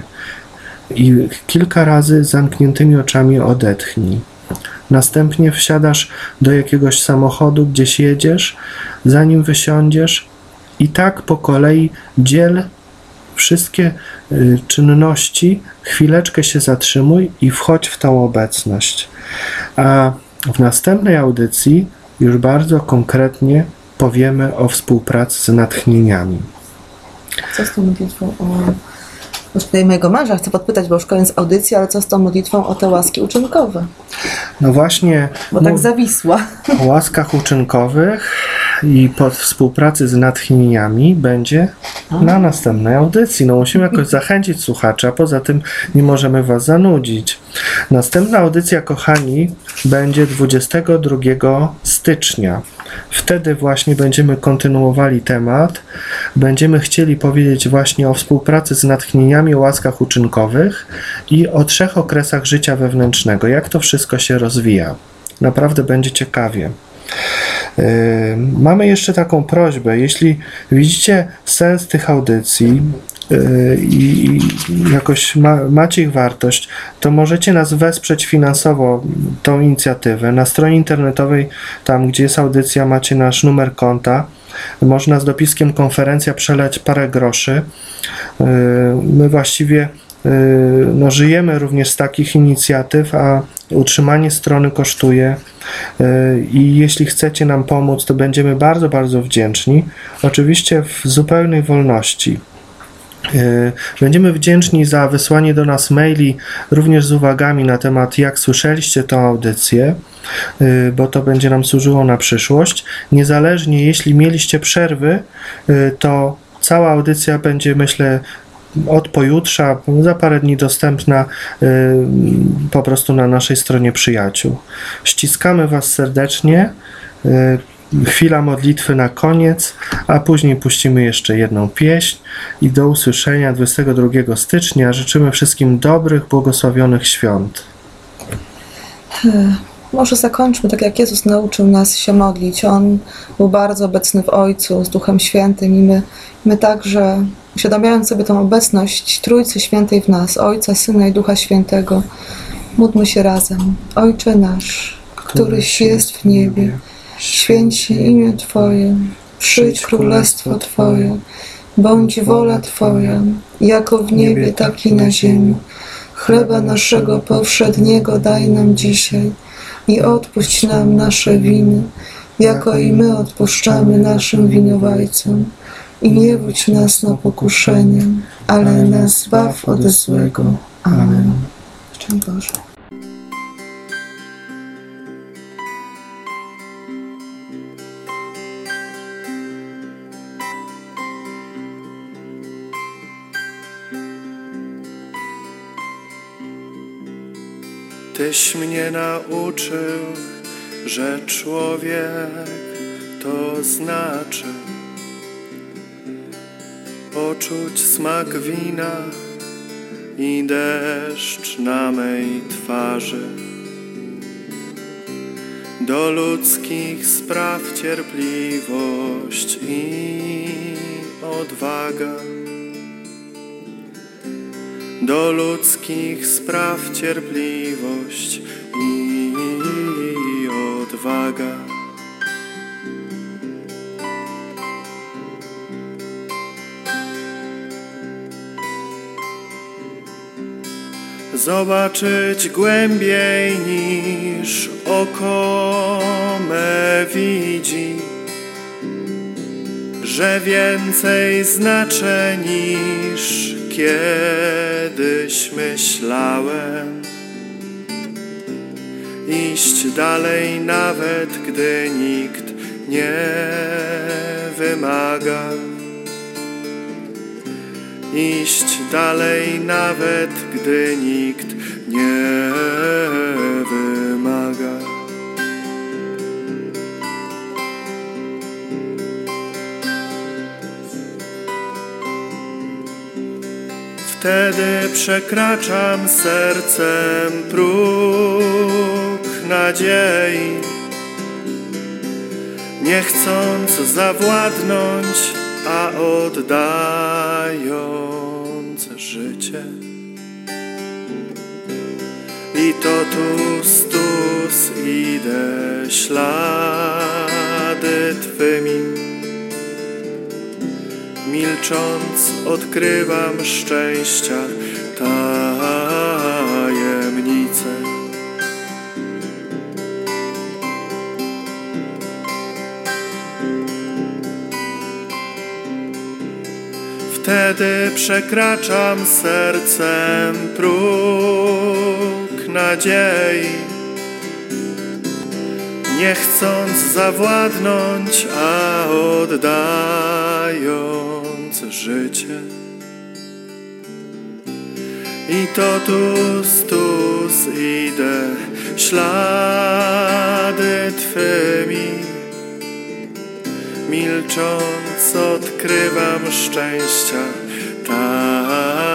I kilka razy z zamkniętymi oczami odetchnij. Następnie wsiadasz do jakiegoś samochodu, gdzieś jedziesz, zanim wysiądziesz, i tak po kolei dziel wszystkie y, czynności, chwileczkę się zatrzymuj i wchodź w tą obecność. A w następnej audycji już bardzo konkretnie powiemy o współpracy z natchnieniami. Co z tą modlitwą o... Już tutaj mojego męża chcę podpytać, bo już koniec audycji, ale co z tą modlitwą o te łaski uczynkowe? No właśnie, Bo tak zawisła. o łaskach uczynkowych i pod współpracy z natchnieniami będzie na następnej audycji. No musimy jakoś zachęcić słuchaczy, a poza tym nie możemy was zanudzić. Następna audycja, kochani, będzie dwudziestego drugiego stycznia. Wtedy właśnie będziemy kontynuowali temat. Będziemy chcieli powiedzieć właśnie o współpracy z natchnieniami, o łaskach uczynkowych i o trzech okresach życia wewnętrznego. Jak to wszystko się rozwija. Naprawdę będzie ciekawie. Yy, mamy jeszcze taką prośbę. Jeśli widzicie sens tych audycji yy, i jakoś ma, macie ich wartość, to możecie nas wesprzeć finansowo, tą inicjatywę. Na stronie internetowej, tam gdzie jest audycja, macie nasz numer konta. Można z dopiskiem konferencja przelać parę groszy. Yy, my właściwie no, żyjemy również z takich inicjatyw, a utrzymanie strony kosztuje i jeśli chcecie nam pomóc, to będziemy bardzo, bardzo wdzięczni. Oczywiście w zupełnej wolności. Będziemy wdzięczni za wysłanie do nas maili również z uwagami na temat, jak słyszeliście tę audycję, bo to będzie nam służyło na przyszłość. Niezależnie, jeśli mieliście przerwy, to cała audycja będzie, myślę, od pojutrza, za parę dni dostępna y, po prostu na naszej stronie przyjaciół. Ściskamy was serdecznie. Y, chwila modlitwy na koniec, a później puścimy jeszcze jedną pieśń i do usłyszenia dwudziestego drugiego stycznia. Życzymy wszystkim dobrych, błogosławionych świąt. Może zakończmy tak, jak Jezus nauczył nas się modlić. On był bardzo obecny w Ojcu z Duchem Świętym i my, my także, uświadamiając sobie tą obecność Trójcy Świętej w nas, Ojca, Syna i Ducha Świętego, módlmy się razem. Ojcze nasz, któryś jest w niebie, święć się imię Twoje, przyjdź królestwo Twoje, Bądź wola Twoja, jako w niebie, tak i na ziemi. Chleba naszego powszedniego daj nam dzisiaj i odpuść nam nasze winy, jako i my odpuszczamy naszym winowajcom. I nie wódź nas na pokuszenie, ale nas zbaw ode złego. Amen. Szczęść Boże. Tyś mnie nauczył, że człowiek to znaczy poczuć smak wina i deszcz na mej twarzy. Do ludzkich spraw cierpliwość i odwaga. Do ludzkich spraw cierpliwość i odwaga. Zobaczyć głębiej niż oko me widzi, że więcej znaczę niż kiedyś myślałem. Iść dalej nawet gdy nikt nie wymaga. Iść dalej nawet gdy nikt nie wymaga. Wtedy przekraczam sercem próg nadziei, nie chcąc zawładnąć, a oddając życie. I totus tus idę ślady Twymi, milcząc odkrywam szczęścia tajemnice. Wtedy przekraczam sercem próg nadziei, nie chcąc zawładnąć, a oddając życie. I totus tus idę ślady Twymi, milcząc odkrywam szczęścia tajemnice.